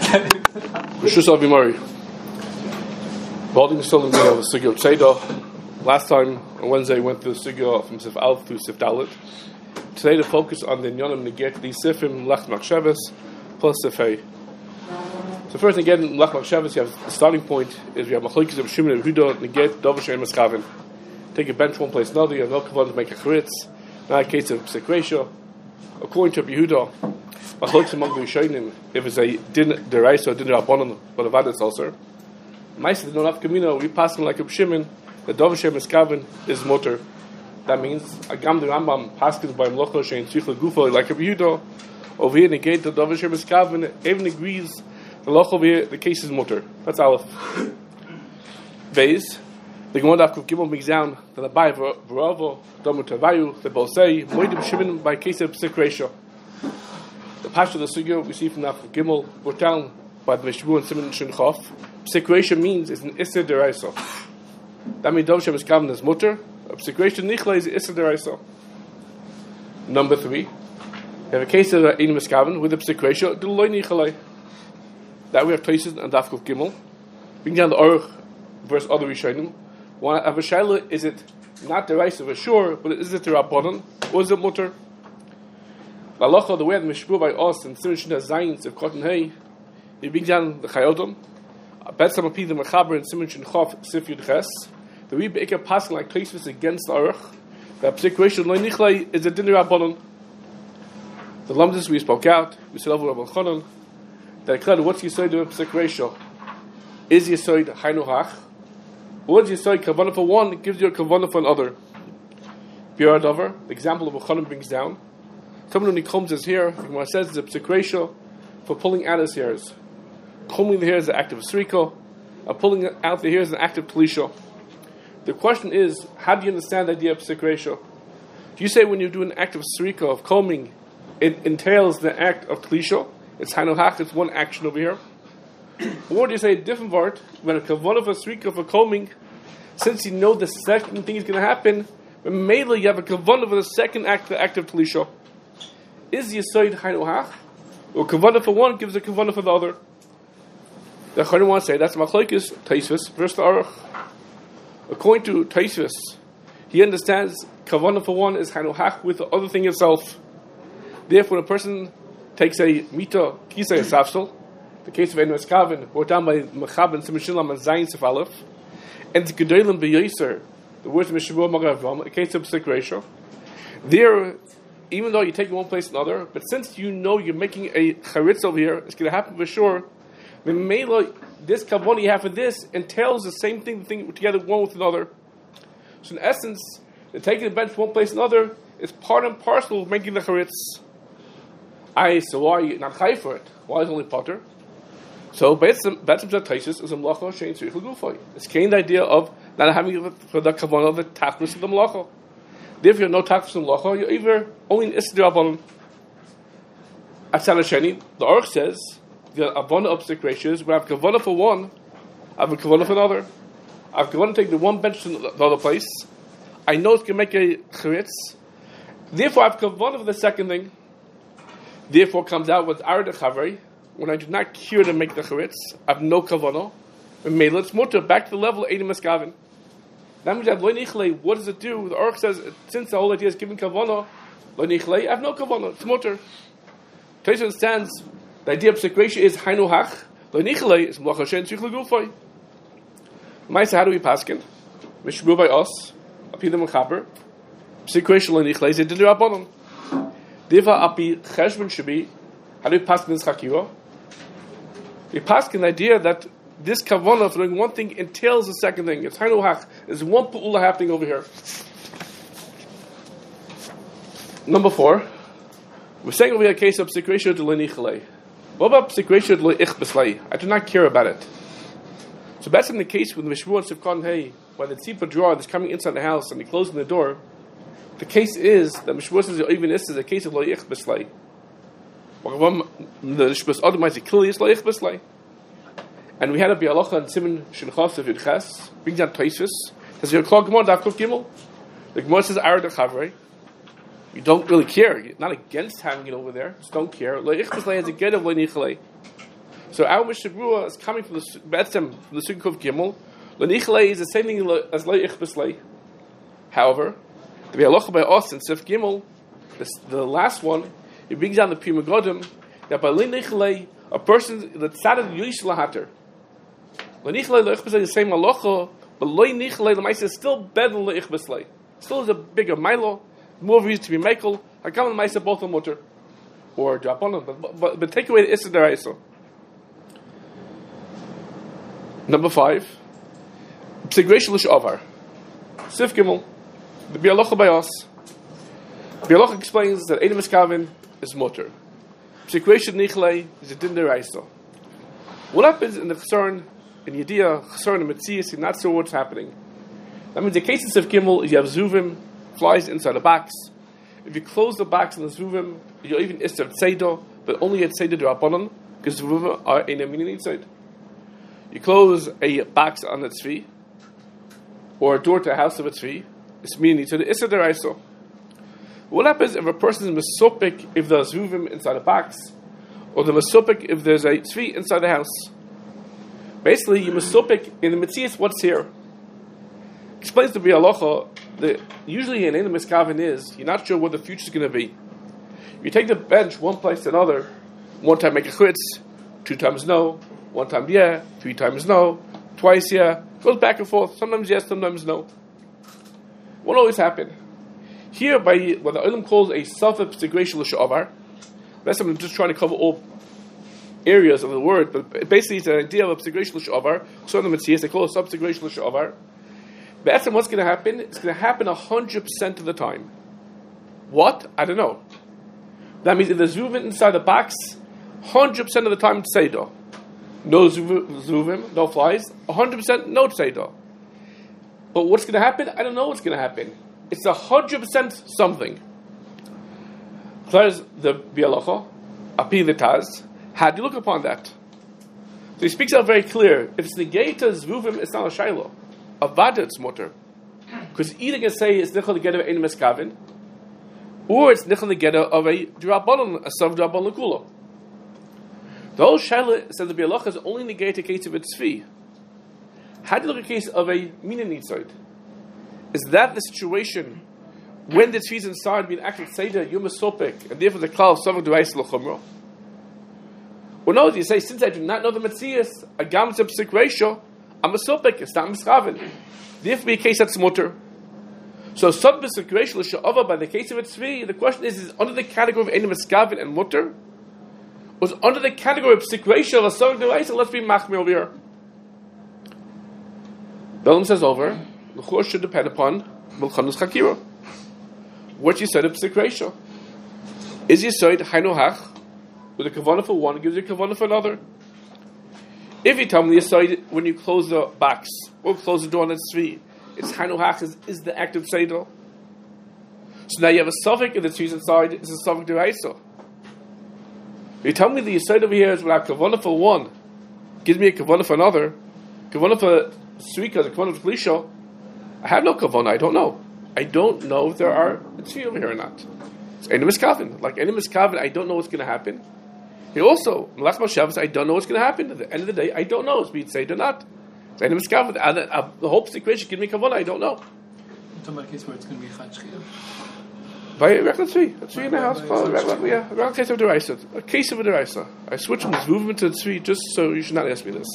Rishus Avimari. Holding still in the middle of the Sugya of Tzeidah. Last time, on Wednesday, we went through the Sugya from Sif Aleph through Sif Dalet. Today, the focus on the Nyonim Neget, the Sifim, Lech Machshavas, plus Sif Hey. So first, again, Lech Machshavas, you have the starting point, is we have Machlokes of Shimon and Yehuda, Neget, Dover Shem Eskavin. Take a bench one place another, you have no kavan to make a charitz. Now, a case of Psik ratio. According to Yehuda, Machlokes among the Rishonim, if it's a din deraisa or din rabbanon, but a vadas also. Ma'aseh they don't have kamina. We pass them like a Shimon. The Dover Shem Eskavin is motor. That means Agam the Rambam passes by Mlocha Shein Tzricha Gufo like a Yehuda. Over here, negate the Dover Shem Eskavin even agrees. The loch over here, the case is motor. That's Aleph. Vez. The Gemara Daf Gimel makes down that the Abai V'Ravo Domer Tavayu the both say Moedim Shimon by case of Psik ratio. The Pasha of the Sugya we see from Daf Gimel brought down by the Mishbu and Simon Shinchof. Psik ratio means it's an Isser Deraisa. That means Dover Shem Eskavin is motor. A Psik ratio Nichla is Isser Deraisa. Number 3. You have a case of Ein Eskavin with a Psik ratio D'Loi Nichalei. That we have traces and Daf Gimel. Bring down the Aruch versus other Rishonim. One of a shaila, is it not the rice of a sure, but is it the rabbanon or is it mutter? The halacha, the way the mishpur by us and Simon Shina Zayin of Cotton Hay, he brings down the Chayodom, Bet Samapi the Mechaber and Simon Shin Chof Sif Yud Ches. The Rebbe Ikar passing like traces against the Aruch. The Psik ratio Lo Nichlei is a din rabbanon. The Lamdus we spoke out, we said over Rabban Chonon, that declared what's Yisoid of Psik ratio? Is Yisoid Hainu Hach? What you say, kavanah for one, it gives you a kavanah for another. Biur Dover, the example of Chanan brings down. Someone when he combs his hair, the Gemara says it's a psik ratio for pulling out his hairs. Combing the hair is an act of srika, and pulling out the hair is an act of talisha. The question is, how do you understand the idea of psik ratio? Do you say when you do an act of srika, of combing, it entails the act of talisha? It's hanuhach, it's one action over here. Or do you say a different word, when a kavanah for srika for combing, since you know the second thing is going to happen, when mainly you have a kavanah for the second act, the act of talisha. Is Yisoid Hainu Hach? Or kavanah for one gives a kavanah for the other? The Chayyim wants to say that's Machlokes Taisvis versus the Aruch. According to Taisvis, he understands kavanah for one is Hainu Hach with the other thing itself. Therefore, when a person takes a mita kisei safsel, the case of Ein Eskavin, brought down by Mechab and Simon Shilam and Zayin Sif Aleph, and the Gedolim B'Yoser, the words of Mishavur Magav, a case of Psik ratio. There, even though you take one place another, but since you know you're making a charitz over here, it's going to happen for sure. This kavanah you have for this entails the same thing together one with another. So in essence, the taking the bench from one place another is part and parcel of making the charitz. So why are you not chai for it? Why is it only potter? So, Betzim Taisus is a mlacha shein tzricha gufay. It's the idea of not having for the kavanah of the tachnus of the mlacha. Therefore, you have no tachnus of the mlacha, you're either only in Isser Rabbanon. At Sanasheni, the Aruch says, the avana of psik ratios, when I have kavanah for one, I have a kavanah for another. I have kavanah to take the one bench to the other place. I know it's going to make a charitz. Therefore, I have kavanah for the second thing. Therefore, comes out with Arad Chavri. When I do not cure to make the charitz, I have no kavanah. And made let's mutter back to the level of Ein Eskavin. That means that lo nichlei. What does it do? The Aruch says since the whole idea is giving kavanah, lo nichlei, I have no kavanah. It's mutter. Taisha understands the idea of psik ratio is hainu hach. Lo nichlei is mlacha shein tzricha gufay. Ma'aseh, how do we paskin? Mishbu by us, apidam and chaper. Psik ratio lo nichlei is a din rabbanon. Diva api cheshbon shabi. How do we paskin this chakira? We pass an idea that this kavanah for doing one thing entails the second thing. It's hainu hach. There's one pu'ula happening over here. Number 4, we're saying over here a case of psik ratio to le'nichalei. What about psik ratio to le'ich b'slei? I do not care about it. So that's in the case with the Mishmur and Sivkon Hay, by the tzipah drawer that's coming inside the house and he closing the door. The case is that Mishmur says even this is a case of le'ich b'slei. The Shbus Adamite clearly is Laich Bislay. And we had a Bialacha and Simon Shinchas of Yudches, brings down Taisus. Says, you're called Gemara, Daf Kuf Gimel. The Gemara says, Arad Chavre. You don't really care. You're not against having it over there. Just don't care. Le'ich Bislay has a get of Le'nichalei. So our Mishnah Berurah is coming from the Sugya of Gimel. L'nichlei is the same thing as le'ich b'slei. However, the Halacha by us in Sif Gimel, the last one, it brings down the Prima Godim that by l'nichlei, a person that started Yish Lahater. L'nichlei le'ich b'slei is the same Halacha, but l'nichlei l'maisa is still better than le'ich b'slei. Still is a bigger Milo, more reason to be Michael. Hakam and Maisa both are mutter or Draponim, but take away the Issa Deraisa. Number 5, Psigration L'Shavar. Sif Gimel, the Bialocha by us. Bialocha explains that Eidim Eskavin is mutter. Psigration Nichlei is a Din Deraisa. What happens in the Chesron, in Yediyah, Chesron, and Metzias, you're not sure what's happening. That means the case in Sif Gimel is you have Zuvim, flies inside the box. If you close the box in the Zuvim, you'll even Isser Tzeidah, but only at Tzeidah Draponim, because Zuvim are in a meaning inside. You close a box on a tzvi, or a door to a house of a tzvi, it's meaning to the Issa Deraisa. What happens if a person is mesopik if there's zuvim inside a box, or the mesopik if there's a tzvi inside the house? Basically, you mesopik in the Metzias, what's here? Explains to Bialocha that usually an Eidim Eskavin is, you're not sure what the future is going to be. You take the bench one place to another, one time make a chutz, 2 times no, 1 time yeah, 3 times no, twice yeah, goes back and forth, sometimes yes, sometimes no. What always happen? Here, by what the Olam calls a Safek Psigration L'Shavar, that's I'm just trying to cover all areas of the word, but basically it's an idea of a Psigration L'Shavar, so in the Metzias, they call it Sub-Psigration L'Shavar. But actually what's going to happen? It's going to happen 100% of the time. What? I don't know. That means if there's Zuvim inside the box, 100% of the time it's Seidah. No Zuvim, no flies, 100% no Tzeidah. But what's going to happen? I don't know what's going to happen. It's 100% something. There's the Bialocha, Api the Taz. How do you look upon that? So he speaks out very clear. If it's Negata Zuvim, it's not a Shiloh. A Vada, it's mutter. Because either can say it's Nichel Negata of Eidim Eskavin, or it's Nichel Negata of a Drabanon, a Sav Drabanon Kula. The whole Shaila says the Bialocha is only negate a case of a tzvi. How do you look at a case of a mina nitzod? Is that the situation when the tzvi is inside being acted seder yom sopik, and therefore the klal of savak du'ais l'chumra? Or no, you say since I do not know the Metzias, a gam psik ratio, I'm a sopik, it's not mischaven. Therefore, be a case that's mutter. So sub psik ratio l'sha'ava by the case of a tzvi. The question is under the category of enim mischaven and mutter? Was under the category of psik ratio of a savak du'ais, let's be machmir over here. Belam says over, the chur should depend upon Milchanus Chakira. What you said of psik ratio. Is you said Hainu Hach, with a kavanah for one gives you a kavanah for another. If you tell me you said when you close the box or close the door on the tzvi, it's Hainu Hach is the active seder. So now you have a suffix in the tzvi's inside, it's a suffix deraisa. You tell me the Yisod over here is without kavanah for one, gives me a kavanah for another, kavanah for Suika, the kavanah for Klisha. I have no kavanah, I don't know. I don't know if there are a tzvi over here or not. It's Eidim Eskavin. Like Eidim Eskavin, I don't know what's going to happen. Here also, Melech Moshavas, I don't know what's going to happen. At the end of the day, I don't know. It's being said or not. It's Eidim Eskavin. The whole situation, give me kavanah, I don't know. You're talking about a case where it's going to be Chad Shchiyah? By a regular tzvi. A tzvi in the house. A regular case of the Deraisa. A case of a Deraisa. I switch from this movement to the tzvi just so you should not ask me this.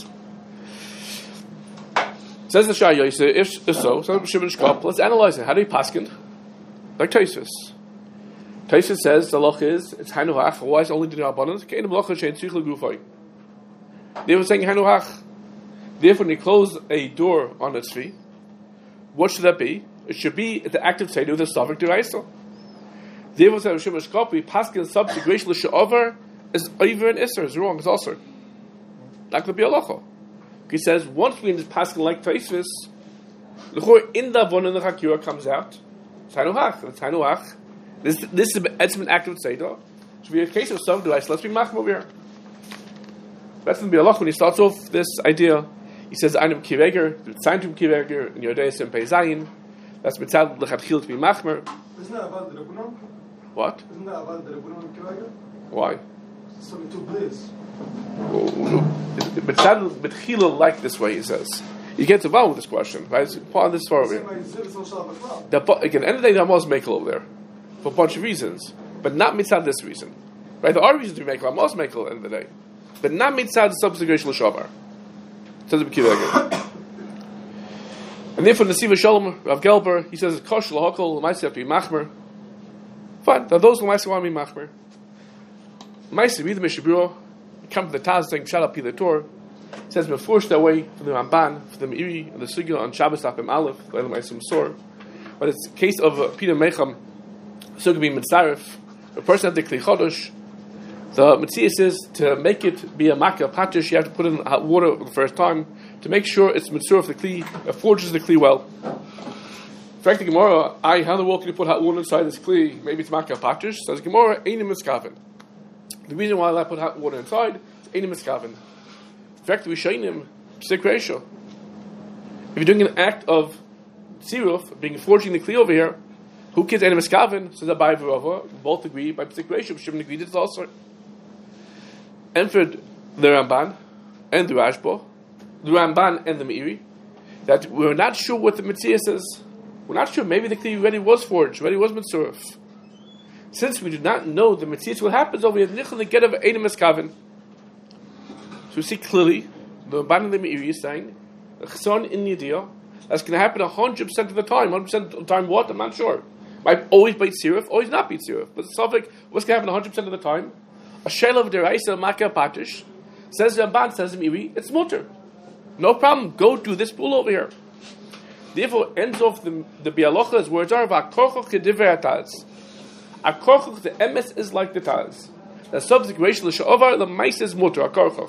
Says the Shah Yosef, if so, Shimon Shkop, let's analyze it. How do you paskin? Like Tosfos. Tosfos says the loch is it's Hainu Hach. Why is only the Rabbanan? Kein Blocha Shein Tzich Legufay. They were saying Hainu Hach. Therefore, when you close a door on a tzvi, what should that be? It should be the active seder with the Savik Deraisa. Therefore, says Shimon Shkop, we paskin subsequation l'she'over is over and Isser. It's wrong. It's also like the Bialocha. He says once we just paskin like Tosfos, in the one in the Chakira comes out. It's Hainu Hach. It's Hainu Hach. This is an active seder. So we have a case of some device. Let's be machmir over here. That's the Bialoch when he starts off this idea. He says Einem Kireger, Zaintum Kireger, in Yodei Sem Pei Zayin. That's mitzad lechatchil to be machmir. Isn't that about the Rabbanon? What? Isn't that about the Rabbanon Kireger? Why? So it took place. B'tchila like this way, he says. You get involved with this question, right? It's part of this far over here. Again, at the end of the day, the Amos make over there for a bunch of reasons, but not mitzad this reason. Right? There are reasons to make Amos make at the end of the day, but not mitzad the substitution l'shavar. Says the B'kiva again. And therefore, Nesiva Shalom, Rav Gelber, he says, Kosh l'hokol, l'maisi have to be machmer. Fine, now those l'maisi want to be machmer. L'maisi, read the Mishabura, come to the Taz saying, Shal Pi the Torah, says, Mefurish that way from the Ramban, from the Meiri, and the Sugya on Shabbos Apim Aleph, the L'maisi Masor. But it's a case of Peter Mecham, Sugya being Mitzaref, a person at the Kli Chodosh. The Metzias is to make it be a Makkah Patish, you have to put in hot water for the first time to make sure it's Mitzur of the Kli, it forges the Kli well. In fact, the Gemara, how in the world can you put hot water inside this Kli? Maybe it's Makkah Patish. Says Gemara, Einim Miskaven. The reason why I put hot water inside is Einim Miskaven. In fact, we show him Psik Ratio. If you're doing an act of Tziruf, being forging the Kli over here, who kids Einim Miskaven? Says Abai V'Rava, both agree by Psik Ratio, Shimon agreed it's also. And for the Ramban and the Rashba, the Ramban and the Meiri, that we're not sure what the Metzias is. We're not sure. Maybe the Kli already was forged, already was Mitzurif. Since we do not know the Metzias, what happens over here, Nichel the get of Einim Miskaven. So we see clearly, the Ramban and the Meiri is saying, Chson in Yediyah, that's going to happen 100% of the time. 100% of the time what? I'm not sure. Might always be Tzirif, always not be Tzirif. But it's like, what's going to happen 100% of the time? A shell of deraisa Makkah Patish says Ramban, says Meiri, it's mutter. No problem. Go do this pool over here. Therefore, ends off the Bialocha's words are Akorchoch kedivrei Taz. Akorchoch, the emes is like the Taz. The subsequation l'shavar the mice is mutter. Akorchoch.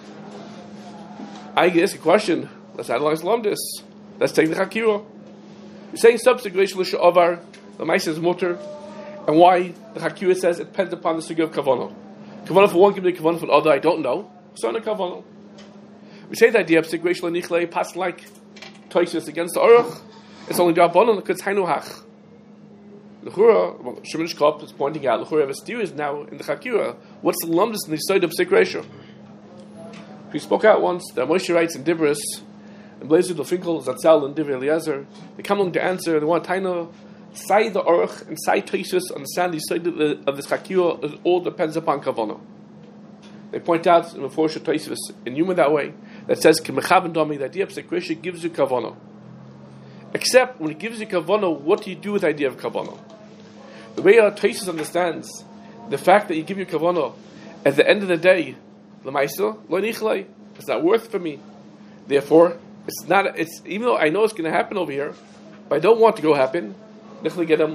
I guess a question. Let's analyze this. Let's take the Chakira. You're saying subsequation l'shavar the mice is mutter, and why the Chakira says it depends upon the sugi of kavanah. Kavanah for one can be kavanah for the other, I don't know. So on a kavanah. We say the idea of Sigresh Lanichle, pass like Toisus against the Aruch, it's only Rabbanon because it's Hainu Hach. L'chura, Shimon Shkop is pointing out, L'chura Vestir is now in the Chakira. What's the lumdus in the side of Sigresh? We spoke out once that Moshe writes in Dibris, and Blazer Dofinkel, Zatzal, and Divrei Eliezer, they come along to answer, they want Taino. Sai the Aruch and Sai Toisus understand the side of this Chakira, it all depends upon Kavanah. They point out in the Mefurish Toisus in Yuma that way that says K'mechaven Domi, the idea of Sekresha gives you Kavanah. Except when it gives you Kavanah, what do you do with the idea of Kavanah? The way our Toisus understands the fact that you give you Kavanah, at the end of the day, L'maisa Lo Nichlei, it's not worth it for me. Therefore, it's not. It's even though I know it's going to happen over here, but I don't want to go happen. I mean, even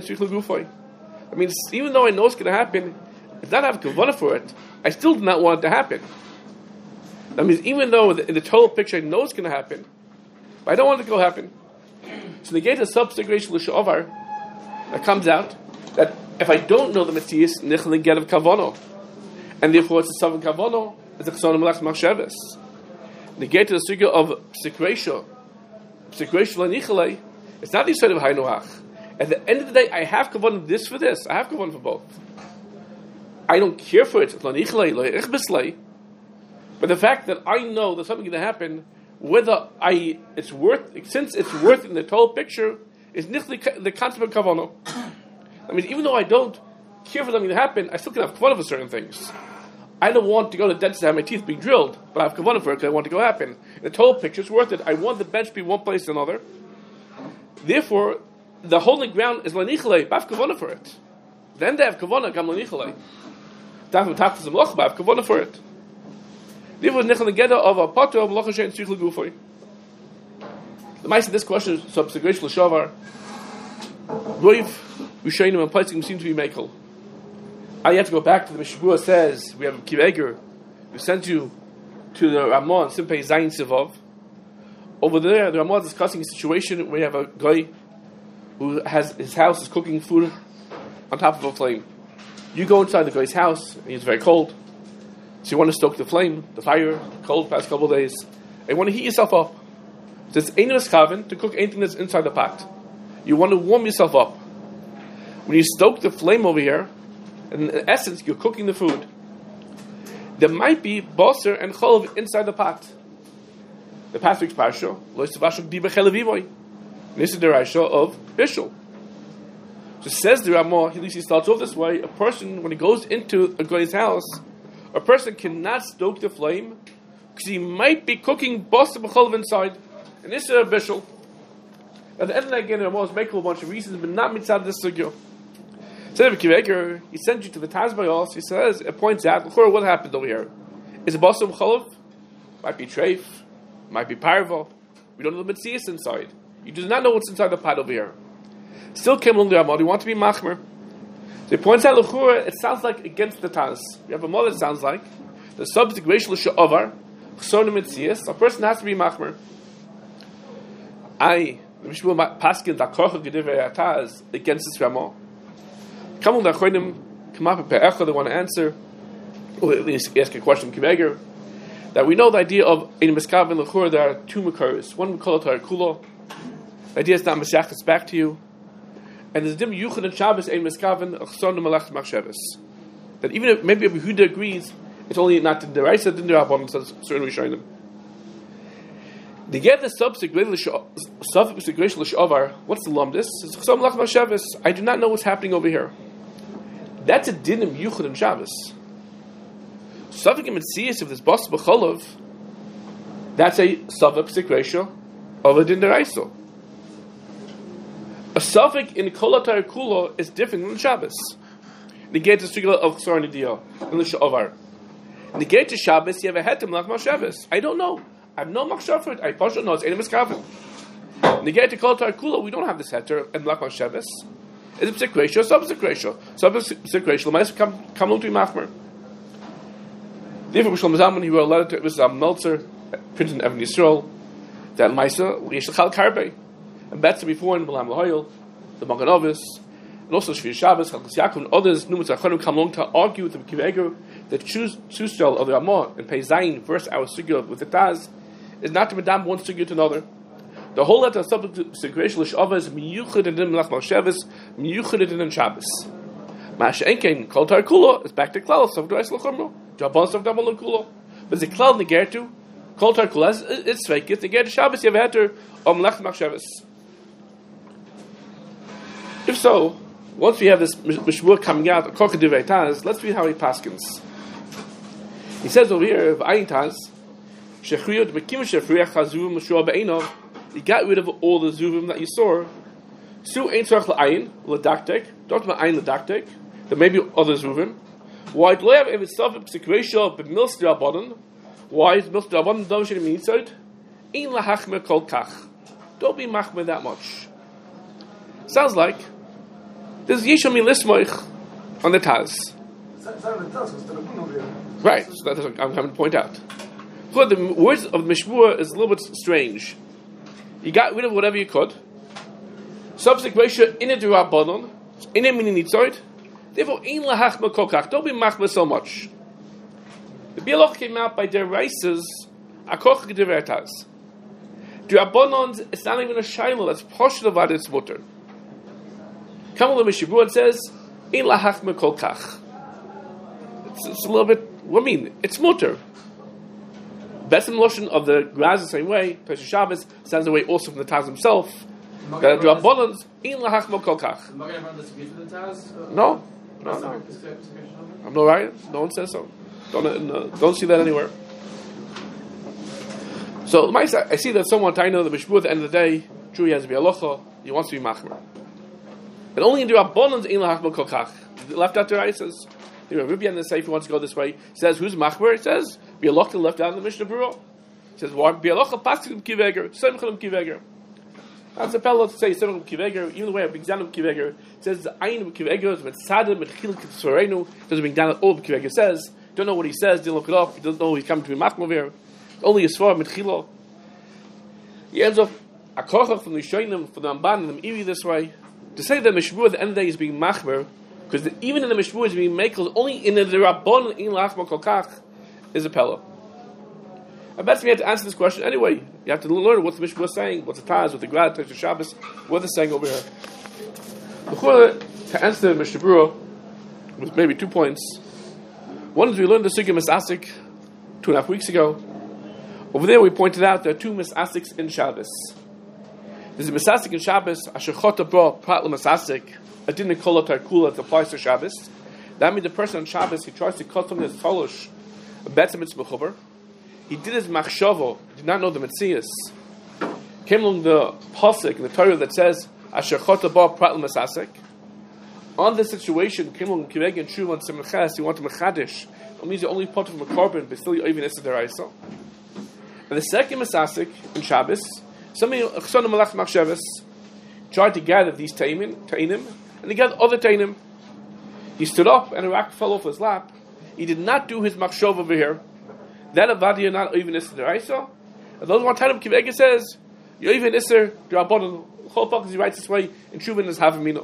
though I know it's going to happen, if I don't have kavanah for it, I still do not want it to happen. That means even though in the total picture I know it's going to happen, but I don't want it to go happen. So the gate of subsegration l'shavar that comes out that if I don't know the Metzias, nichel get of kavanah, and therefore it's a sovereign kavanah, it's a chson melach machshavas. The gate of the sugya of psikresha l'nichelei, it's not the side of haynuach. At the end of the day, I have kavanah this for this. I have kavanah for both. I don't care for it. But the fact that I know there's something going to happen, whether it's worth, since it's worth in the total picture, is the concept of kavanah. I mean, even though I don't care for something to happen, I still can have kavanah for certain things. I don't want to go to the dentist and have my teeth being drilled, but I have kavanah for it because I want to go happen. In the total picture, it's worth it. I want the bench to be one place or another. Therefore, the holding ground is lanichalei, but I have kavanah for it. Then they have kavanah, gam lanichalei. I have kavanah for it. Therefore, nichal negeda of a pato of lachashe and tzrich legufay. The mice of this question is subsegration l'shavar. Roiv Rishonim and Paitzim seem to be mekel. I have to go back to the Mishabura says we have a Kiveger who sent you to the Ramon Simpei Zayin Sivov. Over there, the Ramon is discussing a situation where you have a guy who has his house is cooking food on top of a flame. You go inside the guy's house and it's very cold, so you want to stoke the flame, the fire, cold past couple of days. And you want to heat yourself up. So it's ain't kaven to cook anything that's inside the pot. You want to warm yourself up. When you stoke the flame over here, in essence, you're cooking the food. there might be boser and cholov inside the pot. The past week's parsha, lois tavashuk diba chelavivoy. This is the Raisha of Bishul. So says the Ramah, at least he starts off this way, a person, when he goes into a guy's house, a person cannot stoke the flame because he might be cooking boser b'cholov inside. And this is a Bishul. At the end of that, again, the Ramah is making a bunch of reasons, but not mitzad this sugya. Says Kiveger, he sends you to the Tazbayos, he says, it points out, what happened over here? Is it boser b'cholov? Might be treif, might be parvo. We don't know the mitzias inside. You do not know what's inside the pot over here. Still came along the Ramah, you want to be machmer. So he points out, it sounds like against the Taz. We have a model that sounds like the subject racial sha'avar, chsonim mitzias, a person has to be machmer. The Mishmur Paskin, the Korcha Gedivrei Taz, against this Ramah. Come on, the Achronim, come up with Pe'echa, they want to answer, or at least ask a question from Kiveger, that we know the idea of in Miskav and Lechur, there are two Makaris. One we call it Kulo. The idea is not Meshach, it's back to you. And there's a dim Yuchad and Shabbos, ein Miskav, Achson, Malach, Machshavas. That even if maybe Yehuda agrees, it's only not in the Raisa, in the Rabban, so certainly showing them. To get the subject racial l'shavar, what's the lumdis? I do not know what's happening over here. That's a din of Yuchad and Shabbos. Safek Mitziyas of this Bas B'Cholov, that's a Safek Psik ratio of a din deraisa. A Safek in Kol HaTorah Kulo is different than Shabbos. Negate the Sugla of Chsar Nidio in the Shavar. Negate the Shabbos, you have a hetem like Shabbos. I don't know. I have no machshava for it. I don't know. It's Ein Miskaven. Negate the Kol HaTorah Kulo, we don't have this heter and like Shabbos. It's a Psik ratio, sub-Psik ratio. Sub-Psik ratio, might come along to be machmer. Therefore, Mishlam Zalman, he wrote a letter to Mr. Meltzer, printed in Evan Yisrael, that Maisa, Yeshachal Karbe, and better before in Balam Lahoyel, the Magen Avos, and also Shvir Shabbos, Chalkas Yaakov, and others, Numas Achonim come along to argue with the Kiveger that Shustel of the Ramah and Pei Zayin, verse our Sugya with the Taz, is not to medam one Sugya to another. The whole letter of subject to Segration L'Shava is Miyuchad and Dim Lach Malshevis, Miyuchad and Shabbos. Mash Enkein, Kol HaTorah Kulo, is back to Klal, Sof D'Reis L'Chumro. Jabon Sof D'Amol Kulo. But the Klal Negertu, Kol HaTorah Kulo, it's fake. If Negertu Shabbos, you have heter of Lach Malshevis. If so, once we have this Mishmur coming out, a Korcha Divrei Taz, let's read how he paskins. He says over here, V'ayin Taz, Shechriyot Bekim Shefriach Chazuvim Meshua Be'enov, he got rid of all the Zuvim that you saw. Su Ein Tzarech L'Ayin, L'Daktek, don't have Ayin L'Daktek, there may be other Zuvim. Why do I have a self situation b'mils d'Rabbanan? Why is mils d'Rabbanan don't should mean so? Ein lahachmer kol kach. Don't be machmer that much. Sounds like there's Yeshua Milismoich on the Taz. Right, so that's what I'm coming to point out. So the words of the Mishmur is a little bit strange. You got rid of whatever you could. Subsequently, in a d'Rabbanan, in a mini nitzoid. Therefore, ein lahachmer kol kach. Don't be machmer so much. The Bialoch came out by their races. Akoch Divrei Taz. D'Rabbanan, it's not even a shaila. That's poshut of it's mutter. Come on, the Mishabur, it says, ein lahachmer kol kach. It's a little bit, what I mean? It's mutter. Besim Loshen of the Graz the same way, Pesach Shabbos, stands away also from the Taz himself. That D'Rabbanan, ein lahachmer kol kach. No. I'm not right. No one says so. Don't see that anywhere. So I see that someone I know the Mishmur at the end of the day, true he has to be alocha, he wants to be machmer. But only in D'Rabbanan ein lahachmer kol kach. Left out there, it says. Rabbi on the Sefer wants to go this way. He says, who's machmer? It says, be alocha left out in the Mishnah Berurah. It says, why? Be alocha paskim kiveger, semchalim kiveger. That's a fellow to say semchalim kiveger. Even the way a big zanum kiveger it says the ayin of kiveger is metzadim metchil kitsorenu. Doesn't bring down all the kiveger says. Don't know what he says. Didn't look it up. He doesn't know he's coming to be machmer here. Only a svar metchilo. He ends up a kochach from the Rishonim, from the Ramban and the Meiri this way to say that Mishmur at the end of the day is being machmer. Because even in the Mishmur is being makel, only in the Rabban in Lachma Kol Kach is a pella. I bet we have to answer this question anyway. You have to learn what the Mishmur is saying, what's the Taz, what the Grad, Tesh Shabbos, what they're saying over here. Before to answer the Mishnah Berurah with maybe 2 points, One is we learned the Sugya Misasik 2.5 weeks ago. Over there we pointed out there are two Misasiks in Shabbos. There's a Misasik in Shabbos, Asher Chota Bro Prat L'Misasik, a Din Kol Tarkula that applies to Shabbos. That means the person on Shabbos, he tries to cut from his Tolush, a Betzim Mitzvah Chuber. He did his Machshovo, did not know the Metzias. Came along the Pasuk in the Torah that says, Asher Chota Bro Prat L'Misasik. On this situation, came along Kireg and Shuv on Simchas, he wanted Mechadish. It means you're only part of a carbon, but still you're even Issa Deraisa. And the second Misasik in Shabbos, somebody Chsona Malach Machshavas tried to gather these Tainim, and he gathered other Tainim. He stood up and a rock fell off his lap. He did not do his Machshav over here. That Avadia not even Issa Deraisa. And those one Tainim Kivega says, you're even Issa Derabonon. Cholpak, he writes this way in Shuvin is Havamino.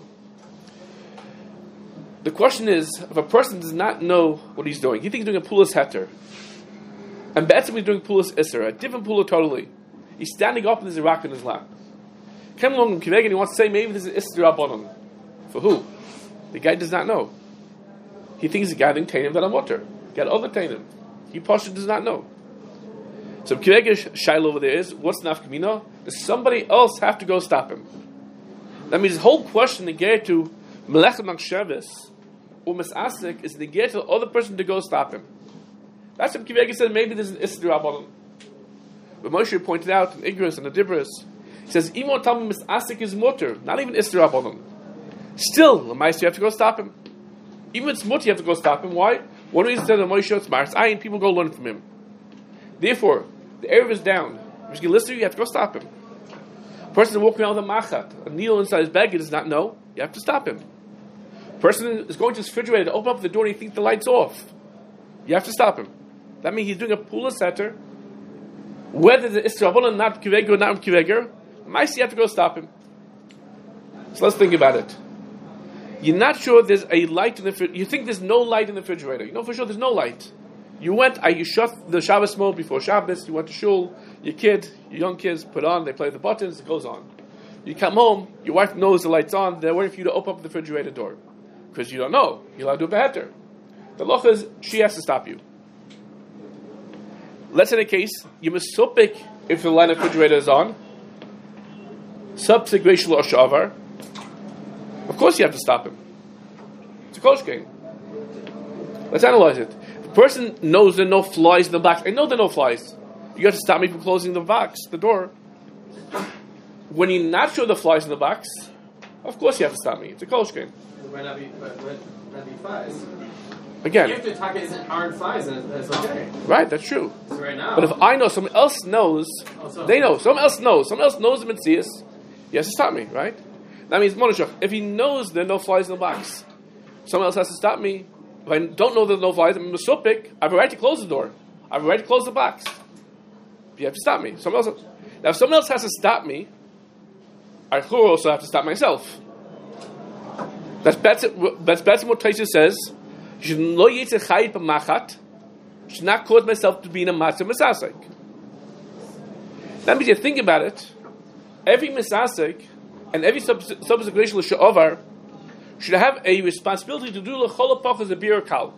The question is, if a person does not know what he's doing, he thinks he's doing a Pulas Heter, and Be'etzim he's doing Pulas Isser, a different Pula totally. He's standing up and there's a rock in his lap. Came along in Kiveg and he wants to say maybe this is Isser Rabbanon. For who? The guy does not know. He thinks he's gathering Tainim that are mutter. Got other Tainim. He partially does not know. So Kiveg Shaila over there is, what's Nafkamina? Does somebody else have to go stop him? That means the whole question they get to Melech Machshavas or Misasik is to get to the other person to go stop him. That's what Kivega said, maybe there's an Isser Rabbanon. But Moshe pointed out in Igros and the Dibros, he says, even when tell me Misasik is mutter, not even Isser Rabbanon. Still, Lamais, you have to go stop him. Even if it's mutter, you have to go stop him. Why? One reason said that Moshe it's Maris Ayin, people go learn from him. Therefore, the Erev is down. If you can listen, you have to go stop him. A person walking around with a machat, a needle inside his bag, he does not know, you have to stop him. A person is going to his refrigerator to open up the door and he thinks the light's off. You have to stop him. That means he's doing a Pula Setter. Whether the Isser Rabbanon not Kivega or not Kivega, you have to go stop him. So let's think about it. You're not sure there's a light in the refrigerator. You think there's no light in the refrigerator. You know for sure there's no light. You shut the Shabbos mode before Shabbos, you went to shul, your young kids put on, they play the buttons, it goes on. You come home, your wife knows the light's on, they're waiting for you to open up the refrigerator door. Because you don't know. You're allowed to do a beheter. The loch is, she has to stop you. Let's say the case, you must supik if the line of refrigerator is on. Subsegration or shavar. Of course you have to stop him. It's a coach game. Let's analyze it. If a person knows there are no flies in the box, I know there are no flies. You have to stop me from closing the box, the door. When you're not sure the flies in the box, of course you have to stop me. It's a coach game. It might not be flies. Again. If the taka aren't flies, then it's okay. Right, that's true. So right now. But if I know, someone else knows, they know, someone else knows the Metzias, he has to stop me, right? That means, Monashach, if he knows there are no flies in the box, someone else has to stop me. If I don't know there are no flies, I'm Mesupik, I have a right to close the door. I have a right to close the box. You have to stop me. Now, if someone else has to stop me, I also have to stop myself. That's better what Taisha says. You should not cause myself to be in a matzah misasek. That means you think about it. Every misasek and every subsequent sha'ovar should have a responsibility to do l'chol ha'pach as a bir kal.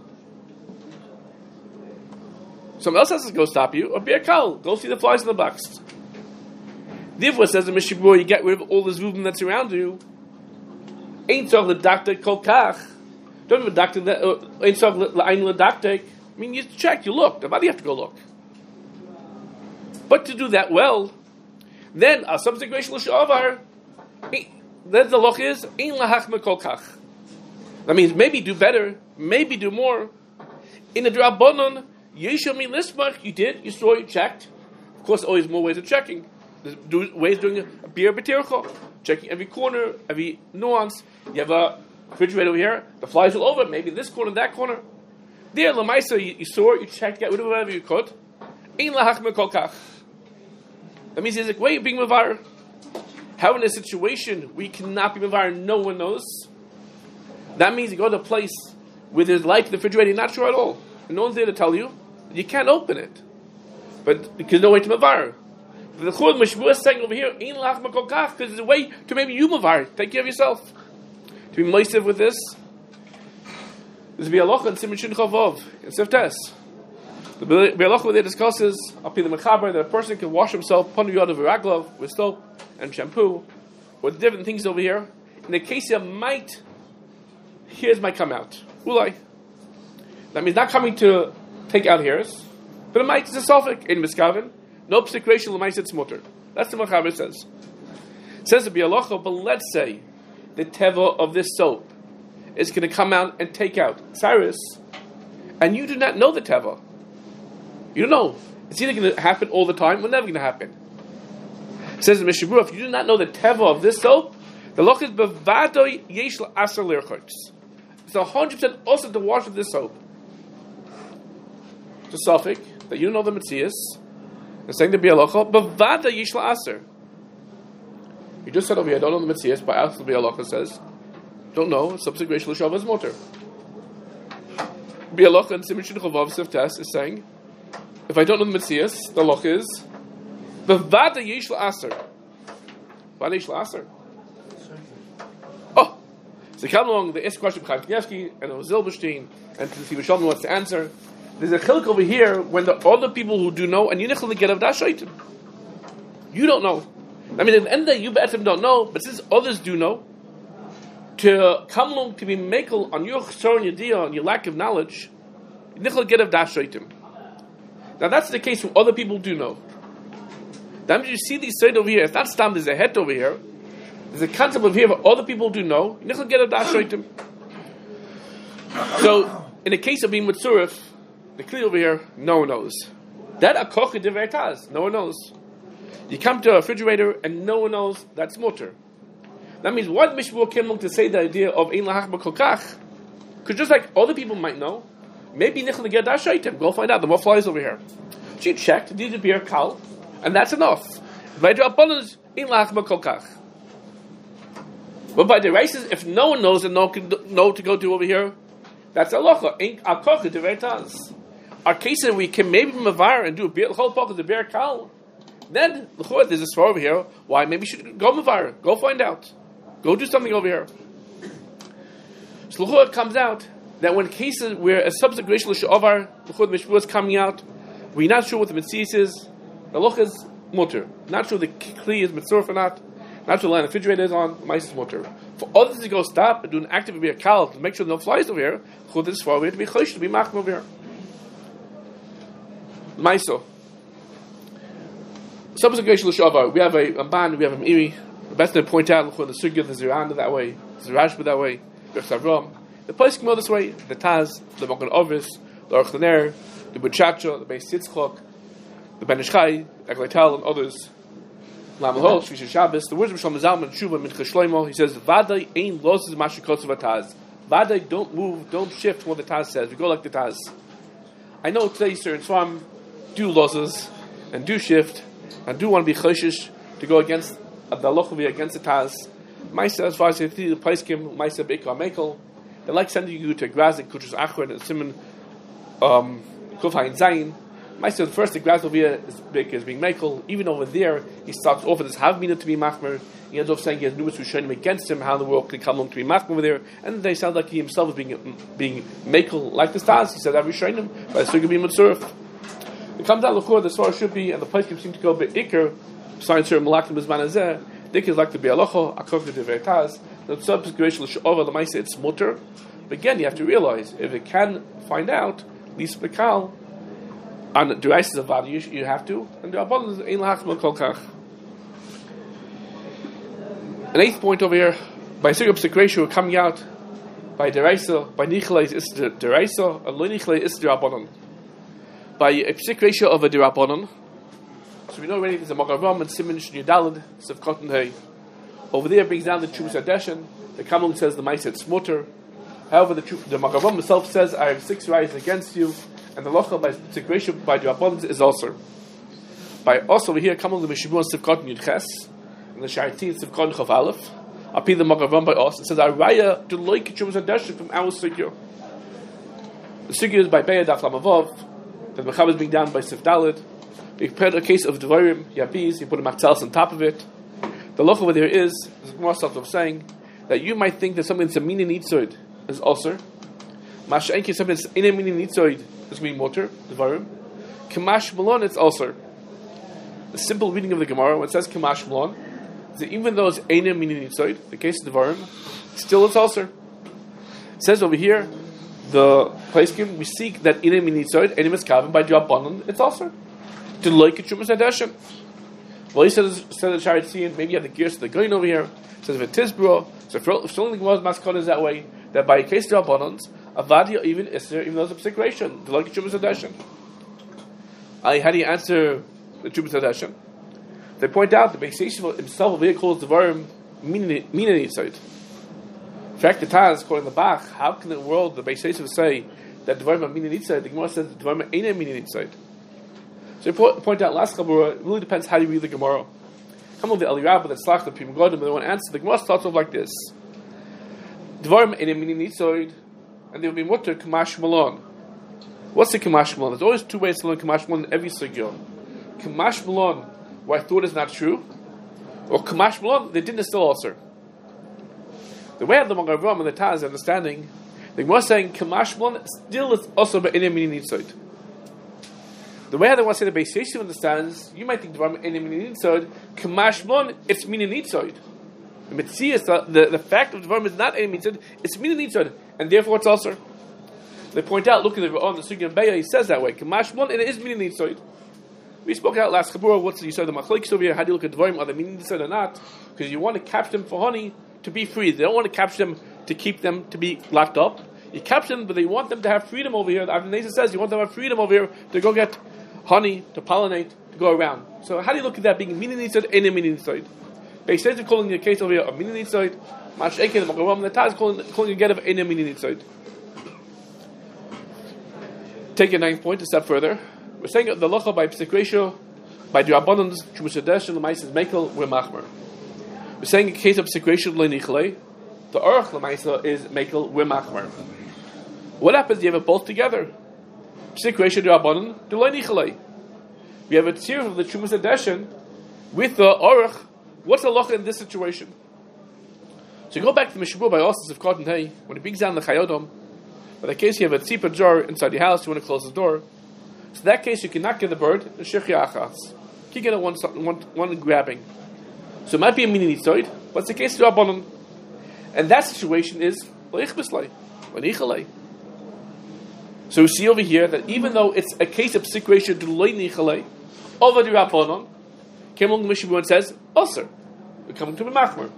Someone else has to go stop you, or bir kal, go see the flies in the box. Therefore, says the Mishabur, you get rid of all this movement that's around you. Ain't so the doctor kol kach. Don't have a doctor that ain't so the doctor. I mean, you check, you look. The body have to go look. But to do that well, then a subsequent l'shavar. Then the loch is ein lahachma kol kach. That means maybe do better, maybe do more. In the drabonon, yeshel mi lismach. You did, you saw, you checked. Of course, always more ways of checking. There's ways of doing a beer b'tircha, checking every corner, every nuance. You have a refrigerator over here, the flies all over it, maybe this corner, that corner. There, Lamaisa, you saw it, you checked, get rid of whatever you could. Ein lahachma kol kach. That means he's like, wait, being mavar. How in a situation we cannot be mavar, no one knows. That means you go to a place where there's light in the refrigerator, you're not sure at all. And no one's there to tell you. You can't open it. But because no way to mavar. The Chod Mishmur is saying over here, ein lahachma kol kach, because there's a way to maybe you mavar. Take care of yourself. To be moistered with this. There's Bialocha and Siman Shin Chavov in Siftes. The Bialocha where they discusses up in the Mechaber that a person can wash himself Panu Yod of Viraglov with soap and shampoo with different things over here. In the case of might, hairs might come out. Ulai. That means not coming to take out hairs, but it might. It's a suffix in Miskaven. No psik ratio l'mais it's mutter. That's the Mechaber says. Says the Bialocha, but let's say the teva of this soap is going to come out and take out Cyrus, and you do not know the teva. You don't know. It's either going to happen all the time or never going to happen. It says in Mishabur, if you do not know the teva of this soap, the loch is bevadoi yesh l'asar l'irchotz. It's 100% also to wash with this soap. It's a suffix that you know the Metzias. And saying the Bialocha, bevadoi yesh l'asar. You just said over here, I don't know the Metzias, but after the Bialocha says, don't know, subsequent Reish L'Shav is motor. Bialocha and Siman Shin Chavav Siftes is saying, if I don't know the Metzias, the loch is Bevada Yesh L'Aser. Vada Yesh L'Aser. Oh! So come along, the Isk question of Chaim Kanievsky and Zilberstein, and to see if Shalom wants to answer. There's a chiluk over here when the other people who do know, and you nichel get of that shaitim. You don't know. I mean, at the end of the day, you better don't know, but since others do know, to come along to be makel on your chsor and your dia, on your lack of knowledge, you nichel get of that shaitim. Now that's the case when other people do know. Then you see these said over here, it's not stam, there's a het over here. There's a concept over here where other people do know. You get a dashoitim. So, in the case of being mitzurif, the kli over here, no one knows. That akoch divrei, no one knows. You come to a refrigerator and no one knows that's mutter. That means what Mishmur came along to say the idea of ein lahach b'kolkach? Because just like other people might know, maybe nichel get dashoitim. Go find out. The more flies over here. So you checked, did it appear kal, and that's enough. By the abundance, ein lahach b'kolkach. But by the races, if no one knows and no can know to go to over here, that's alocha. Ain't akoch divrei. Our case that we can maybe mavar and do a beer whole pocket the beer kal. Then there's a story over here. Why? Maybe you should go mavar. Go find out. Go do something over here. So it comes out that when cases where a subsequent l'shavar l'chud mishvur is coming out, we're not sure what the mitzvah is. The loch is mutter. Not sure the kli is mitzvah or not. Not sure the line of refrigerator is on. Mice is mutter. For others to go stop and do an active beer kal to make sure no flies over here. Chud is far away to be chosh to be machma over here. Maiso. Subsequent l'shavar. We have a ban. We have an iri. The best to point out the sugya, the ziranda that way, the rashba that way, the place can go this way, the Taz, the Mokan Ovis, the Aruch LaNer, the Buchacha, the Beis Yitzchok, the Ben Ish Chai, Eglaital, and others. Lamal Shvisha Shabbos, the words of Shlomo Zalman, Shuva, Mincha Shlomo, he says, Vadai ein losses mashikotsu v'Taz. Vadai, don't move, don't shift what the Taz says. We go like the Taz. I know today certain Swam do losses, and do shift, and do want to be choshish to go against the halacha against the Taz. Maisa, as far as the place came, Maisa Beikar Mekel. They like sending you to Grazik, Kuchus Achron, and Simon Kufhain Zayin. Maisa, first the Graz over here is being Mekel. Even over there, he starts off with this Havmina to be Machmer. He ends up saying he has numerous Rishonim against him, how the world can come along to be Machmer over there. And they sound like he himself is being Mekel like the Taz. He said, every Rishonim, but it's going to be Mitzurf. It comes out, the Surah should be, and the place seems to go a bit Iker. Science here, Malakim Bizmanazeh, Dik is like the Bialocha, Akov the Divrei. The subsequent L'Shavar, the Maisa, it's mutter. But again, you have to realize, if it can find out, at least Bekal, on the Dreises of Vadi, you have to, and the abundance Ein Lahach Kolkach. An eighth point over here, by Sigurd Psikreshu coming out, by Deraisa, by Nichlei is the Deraisa, and Lo Nichlei is the Rabbanon. By a Psikreshu of a Rabbanon, so we know already there's a Magavam and Siman Shin Yudalad, Sefkot and Hay. Over there brings down the Chubus Adeshan. The Kamalung says the Maisa it's mutter. However, the Magavam himself says, I have 6 rights against you, and the Locha by Tzigration by the Rabbanon is also. By also over here, Kamalung the Mishibun Sefkot and Yudches, and the Sharitin Sefkot and Chav Aleph. Api the Magavam by us, it says, Araya to like Chubus Adeshan from our Sugya. The Sugya is by Be'ed Aflamavov, the Mechav is being down by Sefdalad. We prepared a case of Devarim, Yabiz, you put a Maktalis on top of it. The loch over there is, there's more stuff I'm saying, that you might think that something that's a mina nitzud is also. Mash enki something that's ina mini nitzoid is going to be mutter, dvarim. Kamash malon, it's also. The simple reading of the Gemara, when it says kamash malon, is that even though it's ina mini nitzoid, the case of dvarim, still it's also. It says over here, the place we seek that ina mini nitzoid, ina miskaven by drabanan, it's also. To like a Trumas Hadeshin. Well, he says the Shari Tzion, maybe you have the gears of the going over here. It says if it is bro, so if only the Gemara's maskon is that way, that by a case of Rabbanans, Avadia even Isser, even though it's a psikration, to like a Trumas Hadeshin. How do you answer the Trumas Hadeshin? They point out the Beis Yeshiva himself over here calls the Varim Mina Nitzayt. In fact, the Taz, according to the Bach, how can the world, the Beis Yeshiva say that the Varim are Mina Nitzayt? The Gemara says the Varim ain't Mina Nitzayt. So you point out last Chabura, it really depends how you read the Gemara. Come with the Eli Rabba, the Slach, the Pim Godim, they want to answer. The Gemara starts off like this: Dvarim in a mini nitzoid, and they will be mutter kamash malon. What's the kamash malon? There's always two ways to learn kamash malon in every sugya. Kamash malon, where I thought is not true, or kamash malon, they didn't still answer. The way of the Magavam and the Taz understanding, the Gemara is saying kamash malon still is also in a mini nitzoid. The way they want to say the Beis Yeshiva understands, you might think Dvarim in a mini nitzoid, kamash malon, it's mini nitzoid. The Metzias, the fact of Dvarim is not a mini nitzoid, it's mini nitzoid, and therefore it's also. They point out, look at the Sugi and Beya, he says that way, kamash malon, and it is mini nitzoid. We spoke out last Chabura, what's you said the machlokes over here, how do you look at Dvarim, are they mini nitzoid or not? Because you want to capture them for honey to be free. They don't want to capture them to keep them to be locked up. You capture them, but they want them to have freedom over here. Avnei Nezer says you want them to have freedom over here to go get honey, to pollinate, to go around. So how do you look at that being mini nitzoid and a mini nitzoid? Beis Yeshiva calling the case over here a mini nitzoid. Mash Eken, the Magavam, the Taz calling a get of a mini nitzoid. Take your ninth point a step further. We're saying the locha by psik ratio, by the Rabbanans, Trumas Hadeshin, the Ma'aser Mekel, we're machmer. We're saying in case of psik ratio le'nichlei, the Aruch the Ma'aser is Mekel, we're machmer. What happens if you have it both together? Psik ratio the Rabbanan, the le'nichlei. We have a tzir of the Trumas Hadeshin with the Aruch. What's the locha in this situation? So you go back to the Mishabur by Osas of Cotton Hay, when it brings down the Chayodom, but in case you have a tzipah jar inside your house, you want to close the door. So in that case, you cannot get the bird, the shechia achas. You can get it one grabbing. So it might be a mini nitzoid, but it's the case of Rabbanan. And that situation is leich bislei, le'nichalei. So we see over here that even though it's a case of psik ratio to le'nichalei, over the Rabbanan, came along the Mishabur and says, Osir, we're coming to the machmer.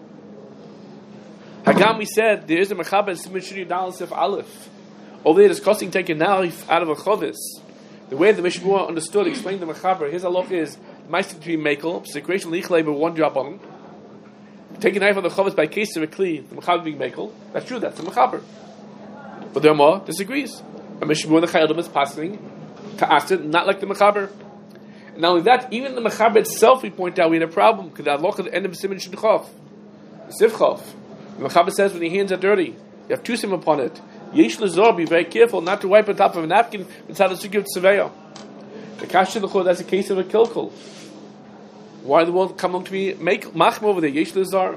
Hagam, we said, there is a mechaber in Siman Shiri Dal Sif Aleph. Over there discussing taking knife out of a chovis. The way the Mishabur understood, explained the mechaber, his halach is, Meister to be mekel, psikration lichlei, but one drop on him. Taking a knife on the chovis by case of a kli, the mechaber being mekel, that's true, that's the mechaber. But the Ramah disagrees. The Mishabur and the Chayodom is passing to Asid, not like the mechaber. And not only that, even the mechaber itself, we point out, we had a problem, because the halach at the end of Siman Shidchov, Sivchov. The mechaber says when your hands are dirty, you have two sim upon it. Yesh lezor, be very careful not to wipe on top of a napkin inside the sugi of tzeveya. The kasha l'chol, that's a case of a kilkul. Why the world come along to me make machm over there? Yesh lezor.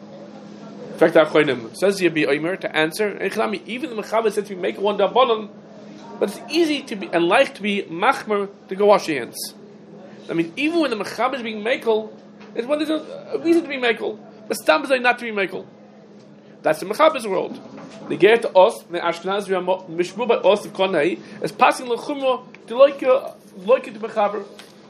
In fact, Achronim says here be oimer to answer. And even the mechaber says we make one dabonon, but it's easy to be and like to be machmer to go wash your hands. I mean, even when the mechaber is being mekel, it's when there's a reason to be mekel, but stam is not to be mekel. That's the mechaber's world. The get to us, the Ashkenaz, Mishbu by us of Konei, is passing the chumrah to like it to mechaber.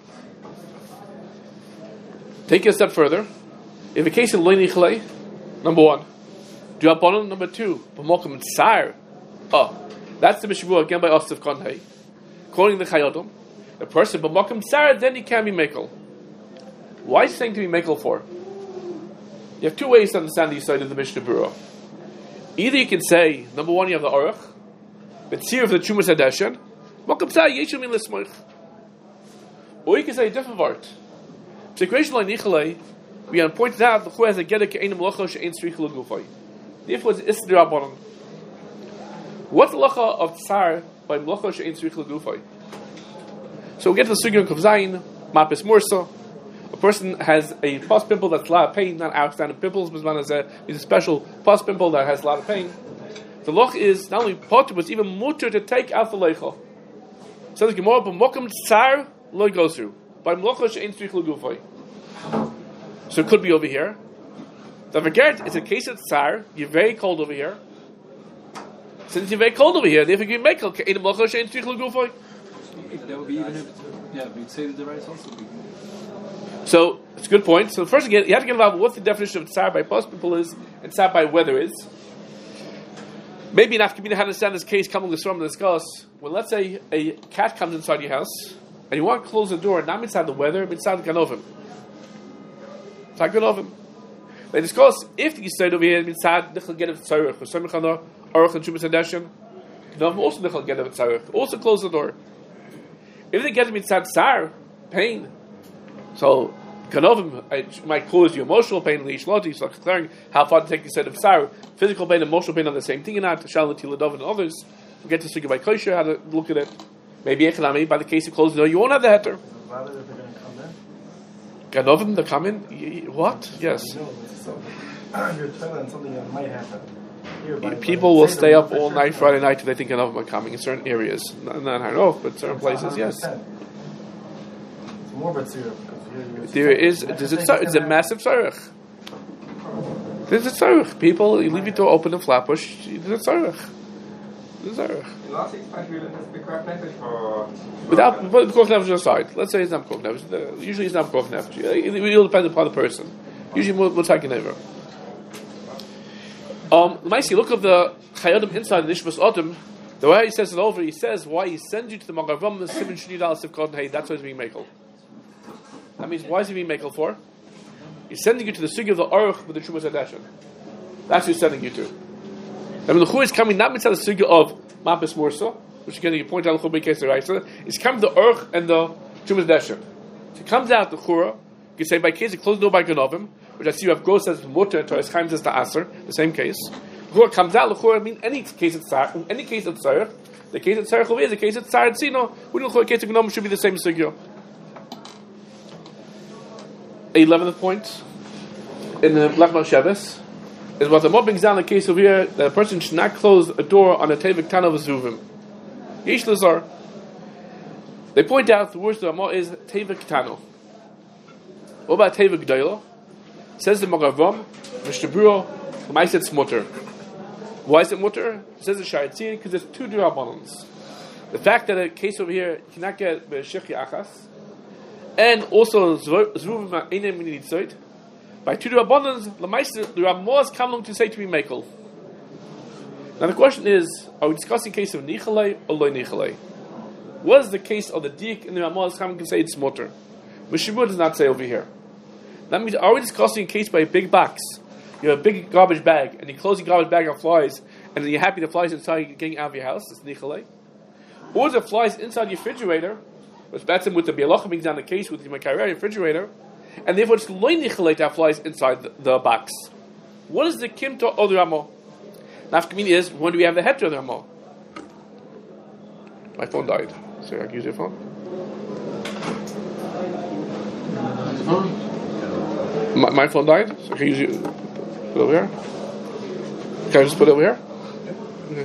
Take it a step further. In the case of Loinichlei, number one, Drabanan, number two, B'mokum and Sar. That's the Mishbu again by us of Konei. Calling the Chayodom, the person B'mokum Sar, then he can be mekel. Why is he saying to be mekel for? You have two ways to understand the side of the Mishnah Berurah. Either you can say, number one, you have the Aruch, but tzir of the Trumas Hadeshin, Mokum Tzai Yeshua Min L'Smoich. Or you can say a different part. Psikration L'Nichalei, we have pointed out the Chu has a Gedek Ke'enim Locha She'ein Tzrich L'Gufay. Therefore, it's Isser D'Rabbanan. What's the Locha of Tsar by Locha She'ein Tzrich L'Gufay? So we get to the Sugya of Zayin, Mapis Mursa. A person has a pus pimple that's a lot of pain, not outstanding pimples, but it's a special pus pimple that has a lot of pain. the loch is not only potter, but it's even mutter to take out the leicha. Says Gemara, "B'mokum tsar lo gosu." By mlocha she'ein tzrich l'gufay. So it could be over here. The forget it's a case of tsar. You're very cold over here. Since you're very cold over here, therefore you make a mlocha she'ein tzrich l'gufay. That would be even if, we'd say the rights also. So it's a good point. So first again, you have to get involved with what the definition of tsar by post people is and tsar by weather is. Maybe enough community how to understand this case coming to from discuss. Well, let's say a cat comes inside your house and you want to close the door, not inside the weather, but inside the ganovim. Inside ganovim. They discuss if you stayed over here inside the get of tzarich or semichana aruch and shumas hadashim. Ganovim also the get of tzarich. Also close the door. If they get inside tsar, pain. So ganovim might cause you emotional pain. Leishloti, so declaring how far to take the set of tsar, physical pain, emotional pain on the same thing. And not shalom tiladov and others. We get to speak about kosher, how to look at it. Maybe economy by the case of closing the door, you won't have the heter. Ganovim, they come in. What? Yes. You're telling something that might happen. People will stay up all night Friday night if they think Ganovim are coming in certain areas. Not Harof, but certain places, yes. It's more batzir. It's a massive tzarech. There's a tzarech. People, you leave your door open in Flatbush, there's a tzarech. There's a tzarech. Without putting Koch Nefesh aside, let's say it's not Koch Nefesh. Usually it's not Koch Nefesh. It will depend upon the person. Usually we'll take it over. Look at the Chayodim inside the Nishmas Autumn. The way he says it over, he says why he sends you to the Magavam, the Simon Shnidal Sivkot Hey, that's why he's being makel. That means why is he being makel for? He's sending you to the Sugi of the Aruch with the Shumas Hadashim. That's what he's sending you to. I mean, the Chu is coming not inside the Sugi of Mapis Mursa, which again you point out the Chu case the Raisa. It's coming to the Aruch and the Shumas Hadashim. So it comes out the Chura. You can say by case it closed door by Ganovim, which I see you have Gros says Mutter and Torres Chaim says the Aser, the same case. Chura comes out, Chura mean any case of Tzar, any case of Tzarech. The case of Tzarech over here is the case of Tzar and Tzino. We don't know the case of Ganovim should be the same Sugyo. 11th point in the Lachman Shevis is what the Mo brings down the case over here that a person should not close a door on a Tevik Tana of Zuvim. Yesh Lazar. They point out the worst of the Mo is Tevik Tano. What about Tevik G'dayla? Says the Magavam, Mishtaburo, Maiset's Mutter. Why is it Mutter? Says the Sharitzin because there's two Durabbanans. The fact that a case over here you cannot get B'Shechli Achas, and also Zruvim Einem Minitzot. By two Rabbanans, the Ramos come along to say to be Mekel. Now the question is, are we discussing case of Nichalei or Lo Nichalei? What is the case of the Dik and the Ramos come to say it's Mutter? Mishimur does not say over here. That means, are we discussing a case by a big box? You have a big garbage bag, and you close the garbage bag on flies, and then you're happy the flies inside getting out of your house. It's Nichalei. Or the flies inside your refrigerator, which that's with the Bialocha being down the case with the Makarei refrigerator, and therefore it's loy nichalei to have flies inside the box. What is the kimto of the Ramo? Nafkamini is, when do we have the heter of the Ramo? My phone died. So I can use your phone? My phone died? So I can use it. Put it over here? Can I just put it over here? Okay.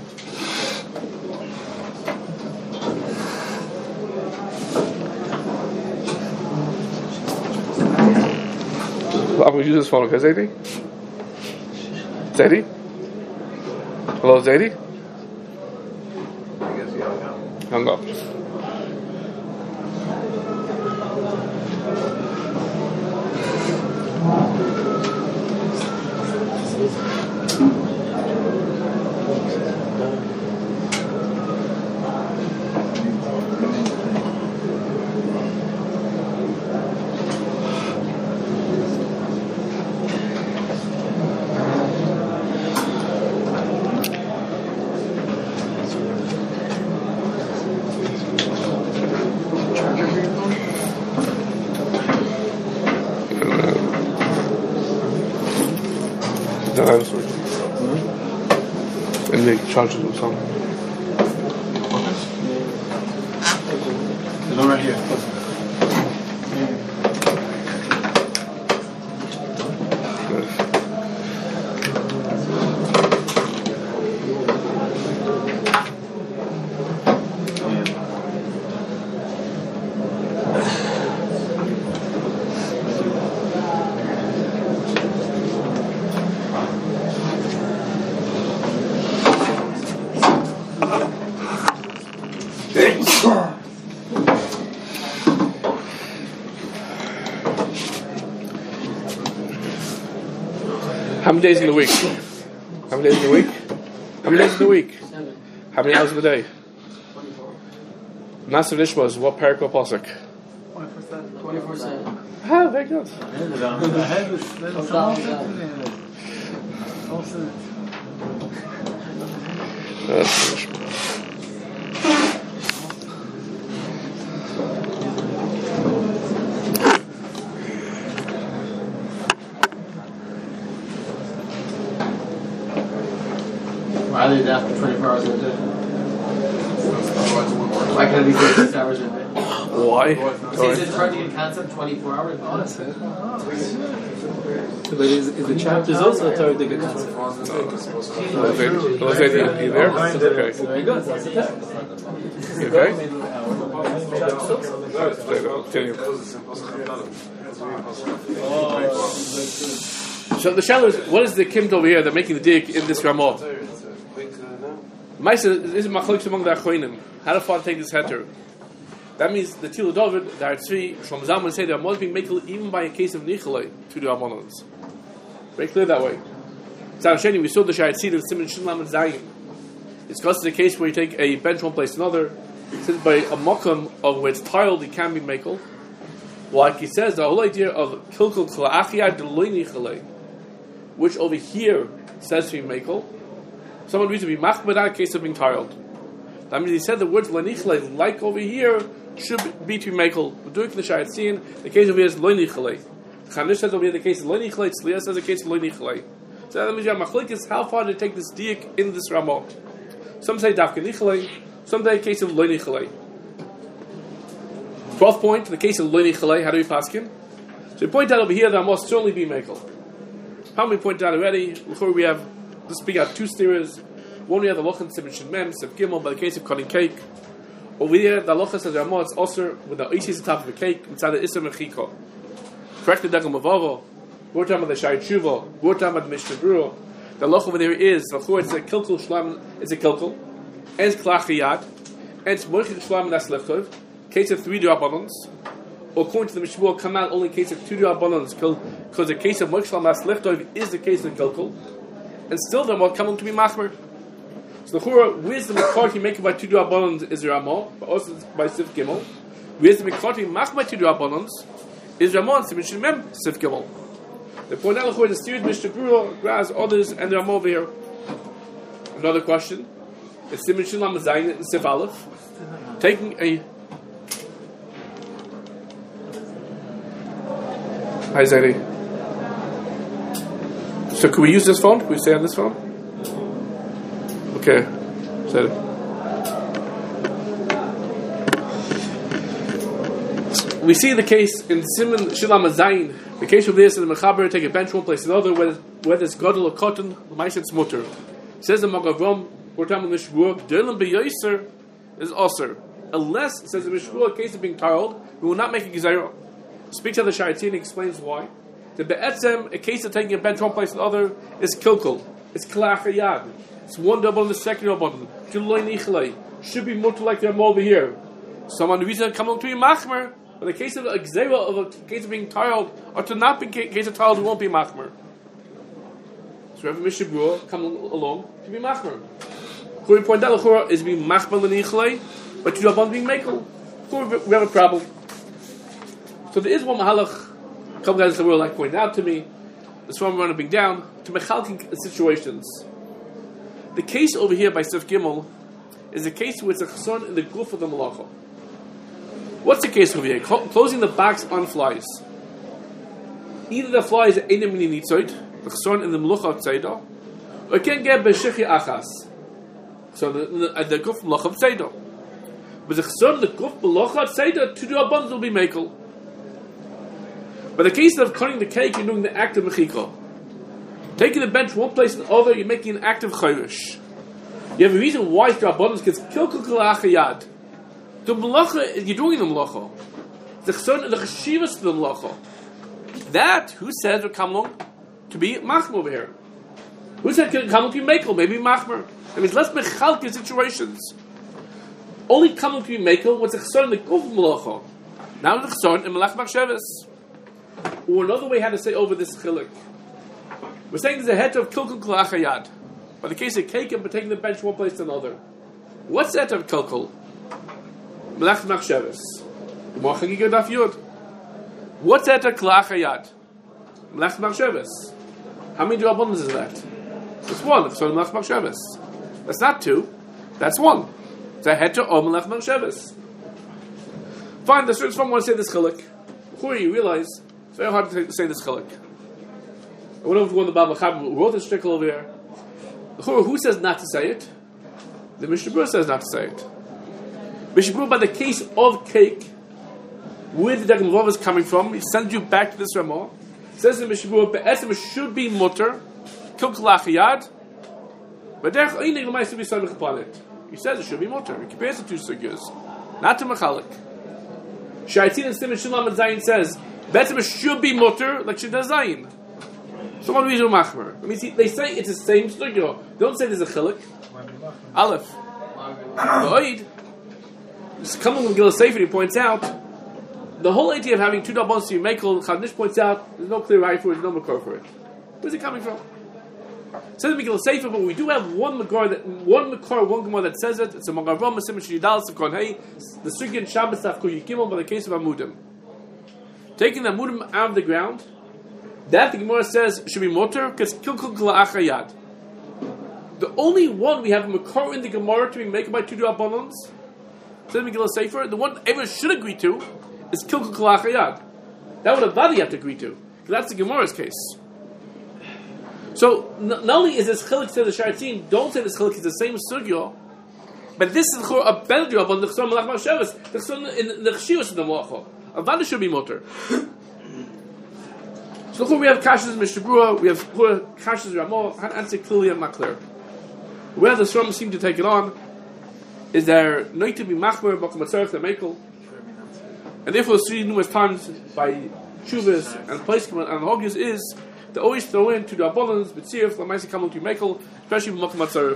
I'm going to use this phone, okay, Zaidi? Zaidi? Hello, Zaidi? I guess he hung up. Hung up. And make charges or something. There's one right here. How many days in the week? How many days in the week? How many days in the week? 7. How many hours of the day? 24. Massive Nishmas, what parak or pasuk? 24/7. Ah, very good. Why are they down for 24 hours a day? Why can't it be 36 hours a day? Why? See, is it hard to get concept 24 hours? But is the chapters also a Torah Digga concept? You there? Okay. Very good. That's the text. You okay? So the shell is, what is the kimt over here? They're making the dig in this Ramah. Maisa is machlokes among the Achronim. How far to take this heter? That means the Tila David, the Artzvi, Shlomo Zalman say there are being made even by a case of Nicholai to the Ammonons. Very clear that way. So Sheni, we saw the Shayat Seed of Simon Shinlam and Zayin. It's because it's a case where you take a bench one place to another. Since by a mokum of where it's tiled, it can be makel. Like he says, the whole idea of kilkul kla'achiyah deloy Nicholai, which over here says to be makel. Someone reads to be machmad in case of being tiled. That means he said the words lenichle, like over here, should be to mekel. We're doing the shayat scene. The case over here is lonichle. Chanish says over here the case is lonichle. Tzliya says the case is lonichle. So that means you have machlik how far to take this diak in this ramah. Some say dafka nichle. Some say the case of lonichle. 12th point, the case of lonichle. How do we paskin? So we point out over here that must certainly be mekel. How we pointed out already? Before we have, let's speak out two steers. One we have the Lochan Simon Mem, Sef Gimel, by the case of cutting cake. Over here, the Lochan says Ramah, it's also with the isis on top of the cake, inside the Isser Mechiko. Correct the Dagam of Avo, we're talking about the Shai Tshuva, we're talking about the Mishnah Berurah. The Lochan over there is, it's a Kilkul Shlam, it's a Kilkul, and it's Klachiyad, and it's Moichik Shlam and Aslechov, case of 3 Rabbanons, or according to the Mishnah Berurah, come out only in case of 2 Rabbanons, because the case of Moichik Shlam and Aslechov is the case of Kilkul, and still the Ramah come to be Machmer. So the Chura, where's the Mekarti making by 2 Rabbanons is Ramah, but also by Sif Gimel. Where's the Mekarti mach by 2 Rabbanons is Ramah and Simon Mem Sif Gimel. The point out the steered Mishnah Berurah, Graz, others, and the Ramah over here. Another question. It's Simon Shinlam Zayin and Sif Aleph. Taking a Hi Zaidi. So can we use this phone? Can we stay on this phone? Okay, so we see the case in Simon Shilam Zayin. The case of this in the Mechaber, take a bench one place to another, whether it's Gadol or Cotton, Ma'aseh Mutter. Says the Magavram, we're talking about Mishbuah, Derlim B'Yoser is Osir. Unless, says the Mishbuah, case of being tiled, we will not make a Gezerah. Speaks to the Shayatin, explains why. The Be'etzem, a case of taking a bench one place to another, is Kilkul. It's Klachayad. It's one double and the second double. Should be more to like them over here. Someone the reason come to be machmer, but the case of a gzera of a case of being tiled, or to not be case of tiled, won't be machmer. So every Mishnah Berurah come along to be machmer. Who we point out is to be machmer lenichle, but to double being mekel. We have a problem. So there is one mahalach. A couple guys that were like pointed out to me. This one we're going to bring down to mechalking situations. The case over here by Sif Gimel is a case where it's a chasson in the goof of the malacha. What's the case over here? Closing the box on flies. Either the fly is einem mini nitzoid, the chasson in the malacha tzeidah, or it can get b'shichi achas. So the goof malacha tzeidah. But the chasson in the goof malacha tzeidah, 2 Rabbanos will be mekel. But the case of cutting the cake, you're doing the act of mechiko. Taking the bench one place and other, you're making an act of chayrish. You have a reason why Rabbanos gets kilkul kalachayad. The malacha, you're doing the malacha. The chesed and the cheshivas to the malacha. That, who says will come along to be machmer over here? Who said can come along to be mekel? Maybe machmer. That means let's mechalke situations. Only come along to be mekel what's the chesed and the guf malacha. Now the chesed and malach machshavas. Or another way how to say over this chilik. We're saying there's a heter of kilkul klachayad. By the case of cake and taking the bench from one place to another. What's that of kilkul? Melech machshavas. What's that of klachayad? Melech machshavas. How many drabonos is that? It's one. So melech machshavas. That's not two. That's one. It's a heter of melech machshavas. Fine. The students want to say this chiluk. Before you realize it's very hard to say this chiluk. I went over to one of the Baba Chab who wrote this shtickle over here. Who says not to say it? The Mishnah Berurah says not to say it. Mishnah Berurah, by the case of cake, where the Dagam Rav is coming from, he sends you back to this Ramah. Says the Mishnah Berurah, Be'etzem should be mutter, kilkul achiyad, but derech einig l'mayis be samich upon it. He says it should be mutter. He compares the two sugyas, not to machalik. Shaitin and Simon Shulam and Zayin says, Be'etzem should be mutter like Shida Zayin. So one reason machmer. I mean, they say it's the same sugya. They don't say there's a chilik. Aleph. The Oid, coming from Gila Sefer, he points out the whole idea of having two dabonos to Mekel. Chadnish points out there's no clear right for it, there's no makor for it. Where's it coming from? It says in Gila Sefer, but we do have one makor, one gemara that says it. It's a Magavam Masim Shidal Sekon Hey. The sugya in Shabbos Tafku Yikimel by the case of Amudim. Taking the Amudim out of the ground. That the Gemara says should be motor because kilkul kla'achayad. The only one we have a makor in the Gemara to be made by two drabanons, says Megillah Sefer, the one everyone should agree to is kilkul kla'achayad. That would Avadi have to agree to, because that's the Gemara's case. So not only is this chilik to the Sharatzin, don't say this chilik is the same sugya, but this is a better drabon the chsar malach ma'ashavas, the chsar in the chshiyus of the malacha. Avadi should be motor. So we have Kashas Mishnah Berurah, we have Kashas Ramah, and answer clearly and not clear. Where the Sram seem to take it on is there not to be machmer, makom atzarech the mekel, and therefore see numerous times by Chuvas and Placeman and Hogias is they always throw in to the Abolans, B'tzirif, Lamaisi Kamel to mekel, especially with makom atzarech.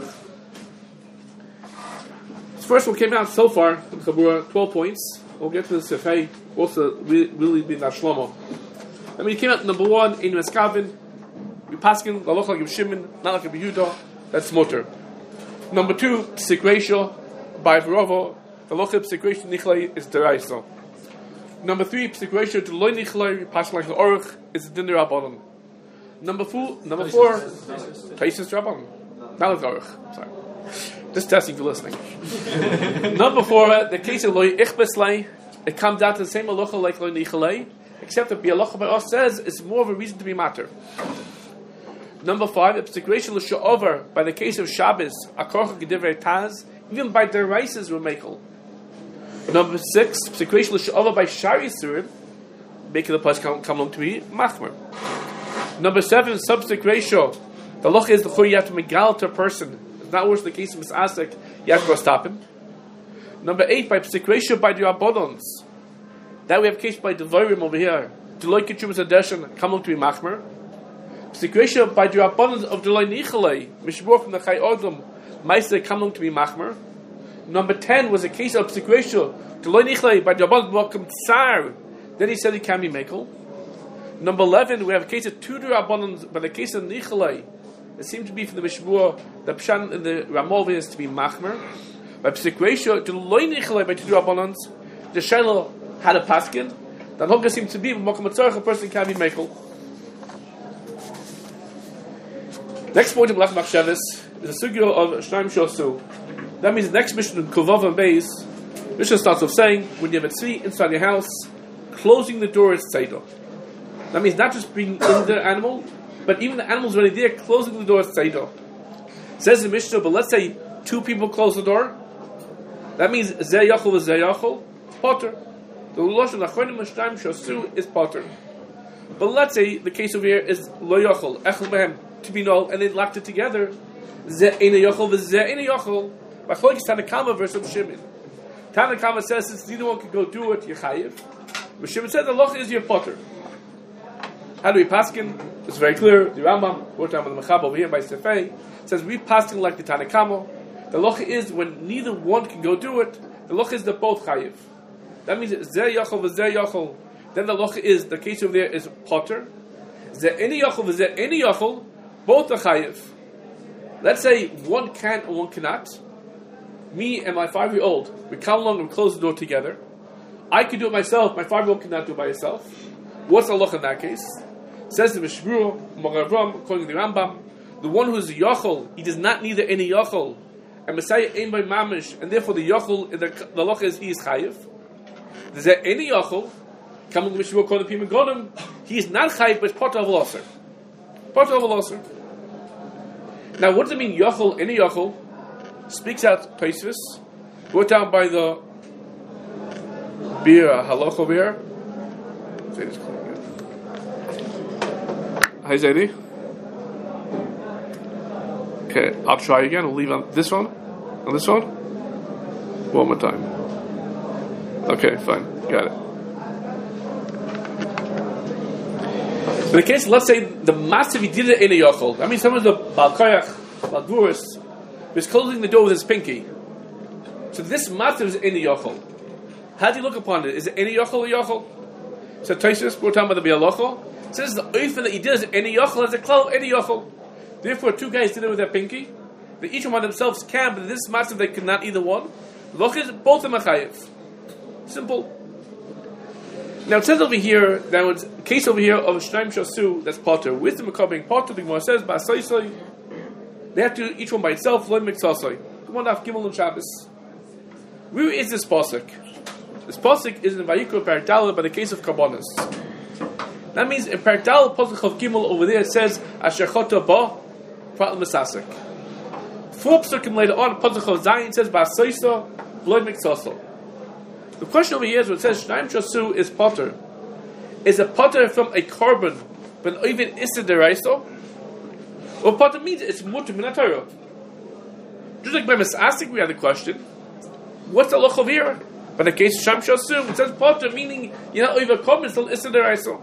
The first one came out so far in Chabura, 12 points. We'll get to the Sefei, also really be that Shlomo. I mean, he came out number one, Ein Meskavin, we paskin, Laloch like Shimon, not like Yehuda, that's motor. Number two, Psik Ratio, by Barovo, Laloch Psik Ratio Nichlai is Deraisa. Number three, Psik Ratio to Loi Nichlai, we paskin like the Orach, is Din Rabbanon. Number four, Taisis Rabbanon, not like the Orach, sorry. Just testing for listening. Number four, the case of Loi Ichbeslai, it comes out to the same halacha like Loi Nichlai, except that Bialacha by us says it's more of a reason to be matter. Number five, Psikration l'sha'over by the case of Shabbos, Akorcha Gedivrei Taz, even by the rices were makel. Number six, Psikration l'sha'over by Shari Surim, making the place come along to be machmer. Number seven, substic ratio. The loch is the chur you have to megal to a person. It's not worse the case of Misasek, you have to go stop him. Number eight, by psik ratio by the Rabbanons. That we have case by Devorim over here. Deloy Ketchumas Adeshan, come along to be machmer. Psik ratio by the Rabbanons of Deloy Nichalei, Mishbor from the Chai Odom, Meister come along to be machmer. Number 10 was a case of psik ratio, Deloy Nichalei by the Rabbanons Mokum Tsar. Then he said he can be mekel. Number 11, we have a case of two Rabbanons, by the case of Nichalei. It seemed to be from the Mishbur, the Pshan in the Ramov is to be machmer. By psik ratio, Deloy Nichalei by two Rabbanons, the Shiloh had a paskin. That Hogga seemed to be Mokum Tsar, a person can be mekel. Next point of Melech Machshavas is the sugya of Shnaim Shosu. That means the next mission in Kuvav and Beis, mission starts off saying, when you have a tzvi inside your house, closing the door is tzeidah. That means not just bringing in the animal, but even the animal's already there, closing the door is tzeidah. Says the Mishnah, but let's say two people close the door. That means Zeh Yachol with Zeh Yachol, potter. The Lashon Achronim Shnaim Shosu is potter. But let's say the case over here is Lo Yachol, Echel Behem, to be null, and they locked it together. Zeh Eina Yachol with Zeh Eina Yachol. By Cholek Tanakama versus Shimon. Tanakama says since neither one can go do it, you're chayiv. But Shimon says the loch is your potter. How do we paskin? It's very clear. The Rambam, wrote down with the Mechab over here by Sefei, says we paskin like the Tanakama. The loch is when neither one can go do it. The loch is the both chayiv. That means Zeh Yachol with Zeh Yachol. Then the loch is the case over there is potter. Zeh Eina Yachol with Zeh Eina Yachol. both are chayiv. Let's say one can and one cannot. Me and my 5-year-old, we come along and close the door together. I can do it myself, my 5-year-old cannot do it by herself. What's the halacha in that case? Says the Mishmur, Mogaram, according to the Rambam, the one who is a yochel, he does not need any yochel, and Messiah ain't by mamish, and therefore the yochel, the halacha is he is chayiv. Does there any yochel? Coming to Mishmur, according to Pima Godim, he is not chayiv, but part of loser. Part of loser. Now, what does it mean yochel? Any yochel speaks out Tosfos, brought down by the Bir Halacha over here. Hi, Zaidi. Okay, I'll try again. We'll leave on this one. On this one? One more time. Okay, fine. Got it. In the case, let's say the massive he did it in a yochel. That means someone's the Balkoyach, Balduris, is closing the door with his pinky. So this massive is in a yochel. How do you look upon it? Is it any yochel or yochel? So Tosfos, we're talking about the bialochel. Says the oifen that he did is any yochel as a klal any yochel. Therefore, two guys did it with their pinky. They each one by themselves can, but this massive they cannot either one. Loch is both of them chayiv. Simple. Now it says over here that was a case over here of a shnaim shasu that's potter. With the makar being potter, the Gemara says ba'asaysay. They have to do each one by itself. Lo miksasay. Come on, Gimel and Shabbos. Where is this pasuk? This pasuk is in Vayikra Parak by the case of Karbonos. That means in Parak pasuk of Gimel over there it says Asher Chota Ba Prat Masasik. 4 pasukim later on, pasuk of Zayin says Ba'asaysa Lo miksasay. The question over here is when it says Shnaim Shasu is potter. Is a potter from a carbon, but even Issa Deraiso? What potter means it's mutter min Torah. Just like by Masasik we had the question, what's the loch over here? But in the case of Shnaim Shasu, it says potter, meaning you're not over carbon, still Issa Deraiso.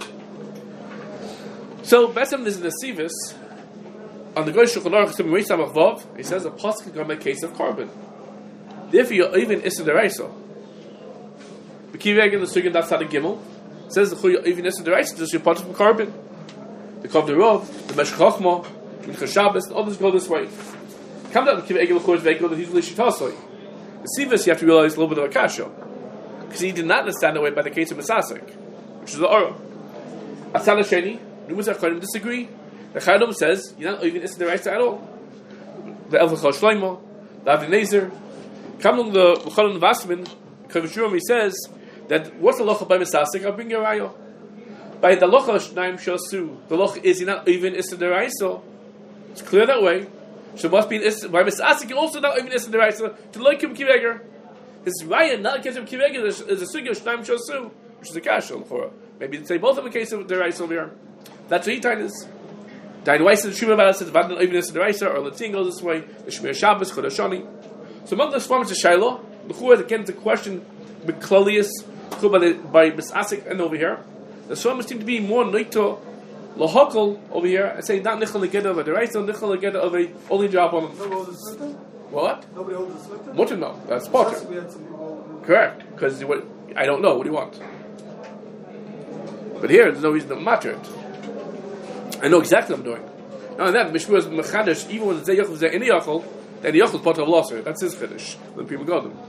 So, Besam is in the Sivis, on the Goy Shulchan Aruch Simon Reis Samach Vav, he says a pasuk can come in a case of carbon. Therefore, you're even Issa Deraiso. The Kiveg in the Sugan that's how the Gimel says the Chuy even Issa Deraiso, just your potter from carbon. The Kav the Rov, the Meshech Chochma, the Mincha Shabbos, all this go this way. Come down to Kiveg the Chuy Vegel that he's Lishitasoi. The Sivis you have to realize a little bit of a kasha, because he did not understand the way by the case of Masasik, which is the Ora. Atzal Sheni. Numerous Acharonim disagree. The Chayadom says you're not even Issa Deraiso at all. The Elvachal Shloimo, the Avnei Nezer, coming the Charon Vasman, Kavushurim, he says that what's the locha by Masasik? I'll bring you a raya. By the locha Shnaim Shasu, the locha is you're not even Issa Deraiso. It's clear that way. So must be by Masasik you're also not even Issa Deraiso to like him Kiveger. This raya not against him Kiveger is a sugi of Shnaim Shasu, which is a kasha l'chora. Maybe they say both of them in case of Deraiso over here. That's what he tied is. Died Weiss and Shuma about it says Vadin even Issa Deraiso or Latin goes this way. The Shmir Shabbos Chodashani. So among the forms of Shiloh, the Chua again is a question Beklalius by Misasik and over here. The Swarmers seem to be more Noito Lahakal over here and say not Nichal Legeda of a Deraiso, Nichal Legeda of a only job on them. Nobody holds the Slichta? What? Nobody holds the Slichta? Mutter no. That's Potter. Correct. Because I don't know. What do you want? But here, there's no reason to matter it. I know exactly what I'm doing. Now that Mishmur is Mechadish, even when the Zayach was there in the Yachal, then the Yachal is Potter of Losser. That's his Chiddush. When people got them.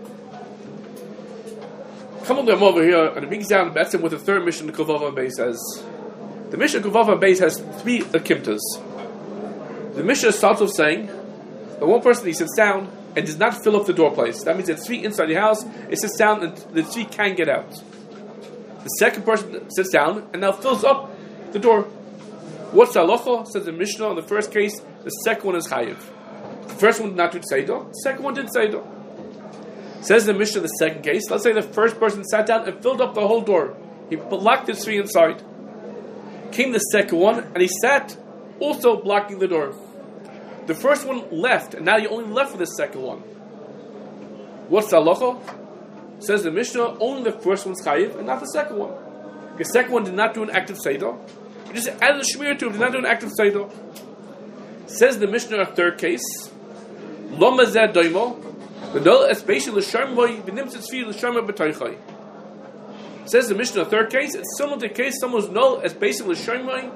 Come on them over here, and it brings down Betzim with the third mission the Kuvava Bay says. The mission of Kuvava Bay has 3 akimtas. The mission starts off saying the one person he sits down and does not fill up the door place. That means there's 3 inside the house, it sits down and the 3 can't get out. The second person sits down and now fills up the door. What's the halacha? Says the Mishnah in the first case, the second one is chayiv. The first one did not do tzeidah, the second one did tzeidah. Says the Mishnah in the second case, let's say the first person sat down and filled up the whole door. He blocked the 3 inside. Came the second one and he sat also blocking the door. The first one left and now you only left with the second one. What's the halacha? Says the Mishnah, only the first one's chayiv and not the second one. The second one did not do an active seder. He just added a shmir to it, did not do an active seder. Says the Mishnah, a third case, Loma zeh doimo, v'nol especially l'sharmoi, v'nim tzvi l'sharmoi b'toichai. Says the Mishnah, a third case, it's similar to the case someone's nol especially l'sharmoi, and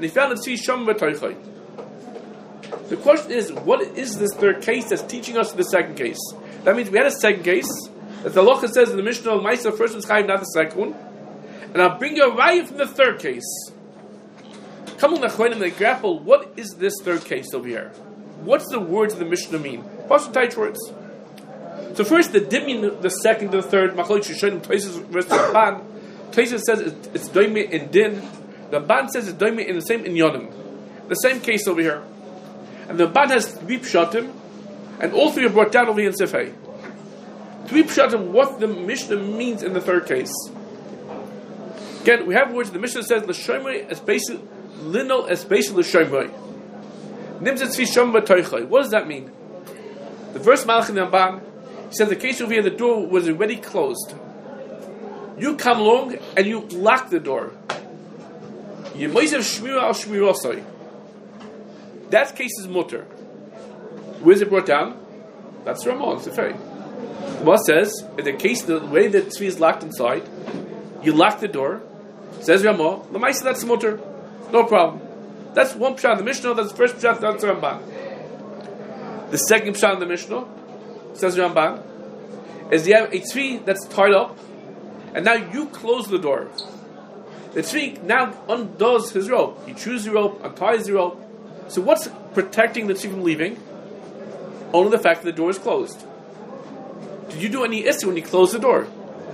and he found a tzvi shom v'toichai. The question is, what is this third case that's teaching us the second case? That means we had a second case that the halacha says in the Mishnah, Ma'aser first was chayiv, not the second one. And I'll bring you a raya from the third case. Come on, and they grapple. What is this third case over here? What's the words of the Mishnah mean? Partial tight words. So first, the dimin, the second, the third. Machlokes Rishonim, Tosfos versus Ramban. Tosfos says it's doime in din. The Ramban says it's doime in the same inyanim. The same case over here. And the Ramban has three pshatim, and all three are brought down over here in Sifhei. Three pshatim, what the Mishnah means in the third case. Again, we have words. The Mishnah says l'shomrei especially linol especially l'shomrei. Nimzat tzvi shom v'toichai. What does that mean? The first malach in the Ramban, he says the case over here, the door was already closed. You come along and you lock the door. You moisev shmira al shmirosai. That case is mutter. Where is it brought down? That's Ramon. It's a fair. What says in the case the way the tzvi is locked inside, you lock the door. Says Ramon, l'maisa that's mutter, no problem. That's one pshat in the Mishnah. That's the first pshat. That's Ramban. The second pshat in the Mishnah, says Ramban, is you have a tzvi that's tied up, and now you close the door. The tzvi now undoes his rope. He chews the rope, unties the rope. So what's protecting the tzvi from leaving? Only the fact that the door is closed. Did you do any issue when you close the door?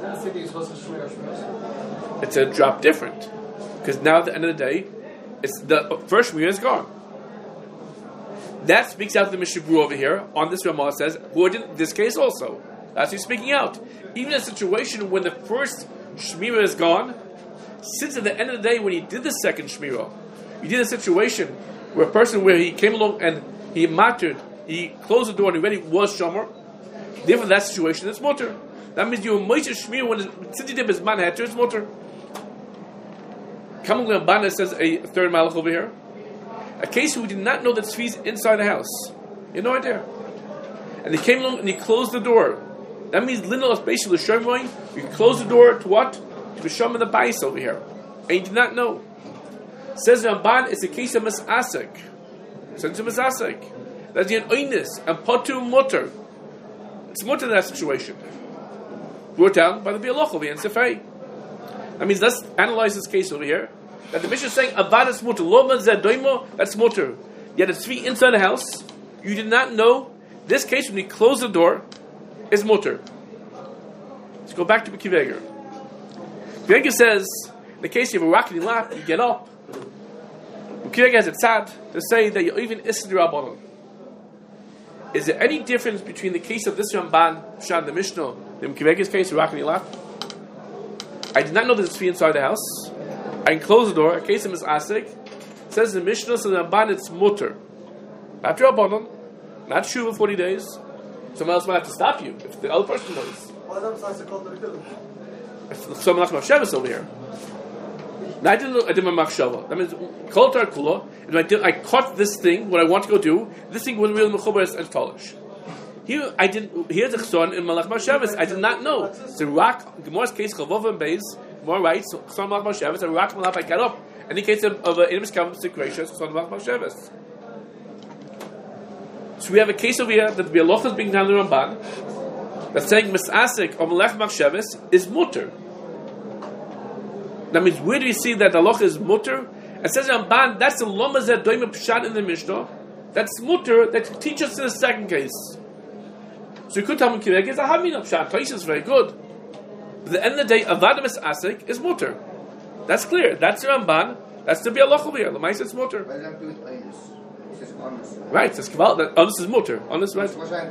It's a drop different, because now at the end of the day, it's the first shmir is gone. That speaks out to the Mishnah Berurah over here. On this Ramah says, would in this case also. That's he's speaking out. Even in a situation when the first shmira is gone, since at the end of the day when he did the second shmira, he did a situation where a person where he came along and he mattered, he closed the door and he already was shomer. Therefore, that situation is mutter. That means you were moish shmira when since he did his man heter, it's mutter. Coming with Bana says a third malach over here. A case who did not know that tzvi is inside the house. You had no idea. And he came along and he closed the door. That means linol is basically l'shomroi. You close the door to what? To the shom in the bais over here. And he did not know. Says Ramban, it's a case of misasek. Says misasek. That's the oinus and potu mutter. It's mutter in that situation. Brought down by the bialoch over here in Sifhei. That means let's analyze this case over here. That the Mishnah is saying avadas mutter, loma zedoimo, that's mutter. Yet it's tzvi inside the house. You did not know. This case, when you close the door, is mutter. Let's go back to Kiveger. Kiveger says, in the case you have a rocky lap, you get up. Kiveger has a tzad to say that you even isd rabbanon. Is there any difference between the case of this Ramban, Pshat, the Mishnah, and Kiveger's case, rocky lap? I did not know there's tzvi inside the house. I can close the door. A case of misasek says the Mishnah, so the Ramban it's mutter. Not rabbanon, not shuva 40 days. Someone else might have to stop you if the other person knows. If someone else machshavas over here. Now I did my machshava. That means kol tar kula. I caught this thing. What I want to go do. This thing wasn't really mechubar as talish. Here I didn't. Here's a chson in malach machshavas. I did not know. So rock. Gemara's case chavov and beis. Gemara writes chson malach machshavas. A rock malach. I got up. In the case of an inimus kavam situation, chson malach machshavas. So we have a case over here that the bialoch is being done in the Ramban that's saying misasek of malach machshavas is mutter. That means where do we see that the halacha is mutter? It says in Ramban that's the loma zeh doime pshat in the Mishnah. That's mutter that teaches us in the second case. So you could tell me Kiveger is a hamina pshat. Taish is very good. But at the end of the day, avada misasek is mutter. That's clear. That's the Ramban. That's the bialoch over here. L'maisa it's mutter. Right, that's kaval. That honest is mutter. Honest, right?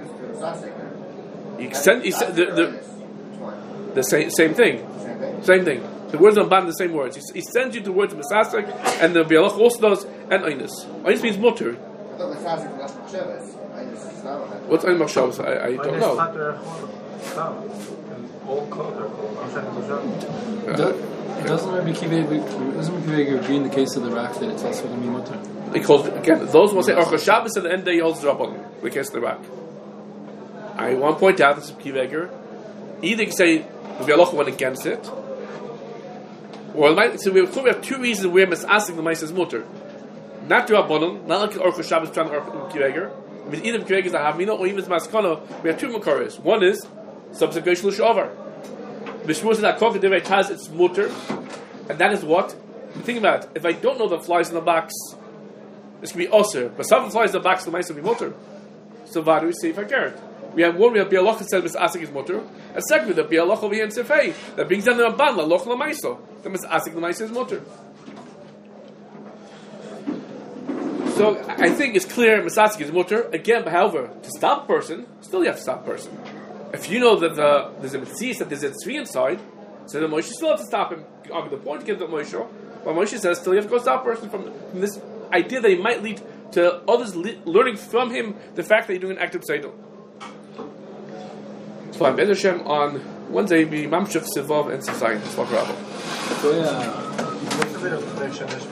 You said the same thing. Same thing. The words on Ramban the same words. He sends you the words of misasek, and the bialoch also does, and einus. Einus means mutter. What's einus machshavas? I don't know. Doesn't Rabbi Kiveger agree in the case of the rack that it's also going to be mutter? Because again, those who say Orcha Shabbos at the end of the day holds Rabbanon the case of the rack. I want to point out this Kiveger. Either you can say the bialoch went against it, or so we have two reasons where misasek the mice is mutter. not Rabbanon, not like Orchos Shabbos trying to Orchos Kiveger. I mean, either Kiveger is a Havmina or even Maskana. We have two Makaris. One is subsequent Shavar. Mishmur says that Koka Devet has its mutter, and that is what? Think about it. If I don't know the flies in the box, this can be usher. But some flies in the box, the mice will be mutter. So why do we say if I carrot? We have one, we have Bialach that says Miss Asik is mutter, and secondly, the Bialach over here in Sefei that brings down the Ramban, La Loch La Maiso, that Miss Asik the Maiso is mutter. So I think it's clear Miss Asik is mutter. Again, however, to stop a person, still you have to stop a person. If you know that there's a mitzvah that there's a tzvi inside, so the Moshe still has to stop him. On the point, give the Moshe. But Moshe says still you have to go stop a person from this idea that he might lead to others learning from him the fact that you're doing an active seidel. It's fine. Be'ez Hashem on Wednesday be Mamshuf Sivav and Sisayin. It's for Rabbi. So yeah. What's the bit of protection this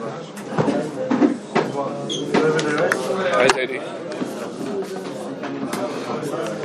was? Right, Eddie.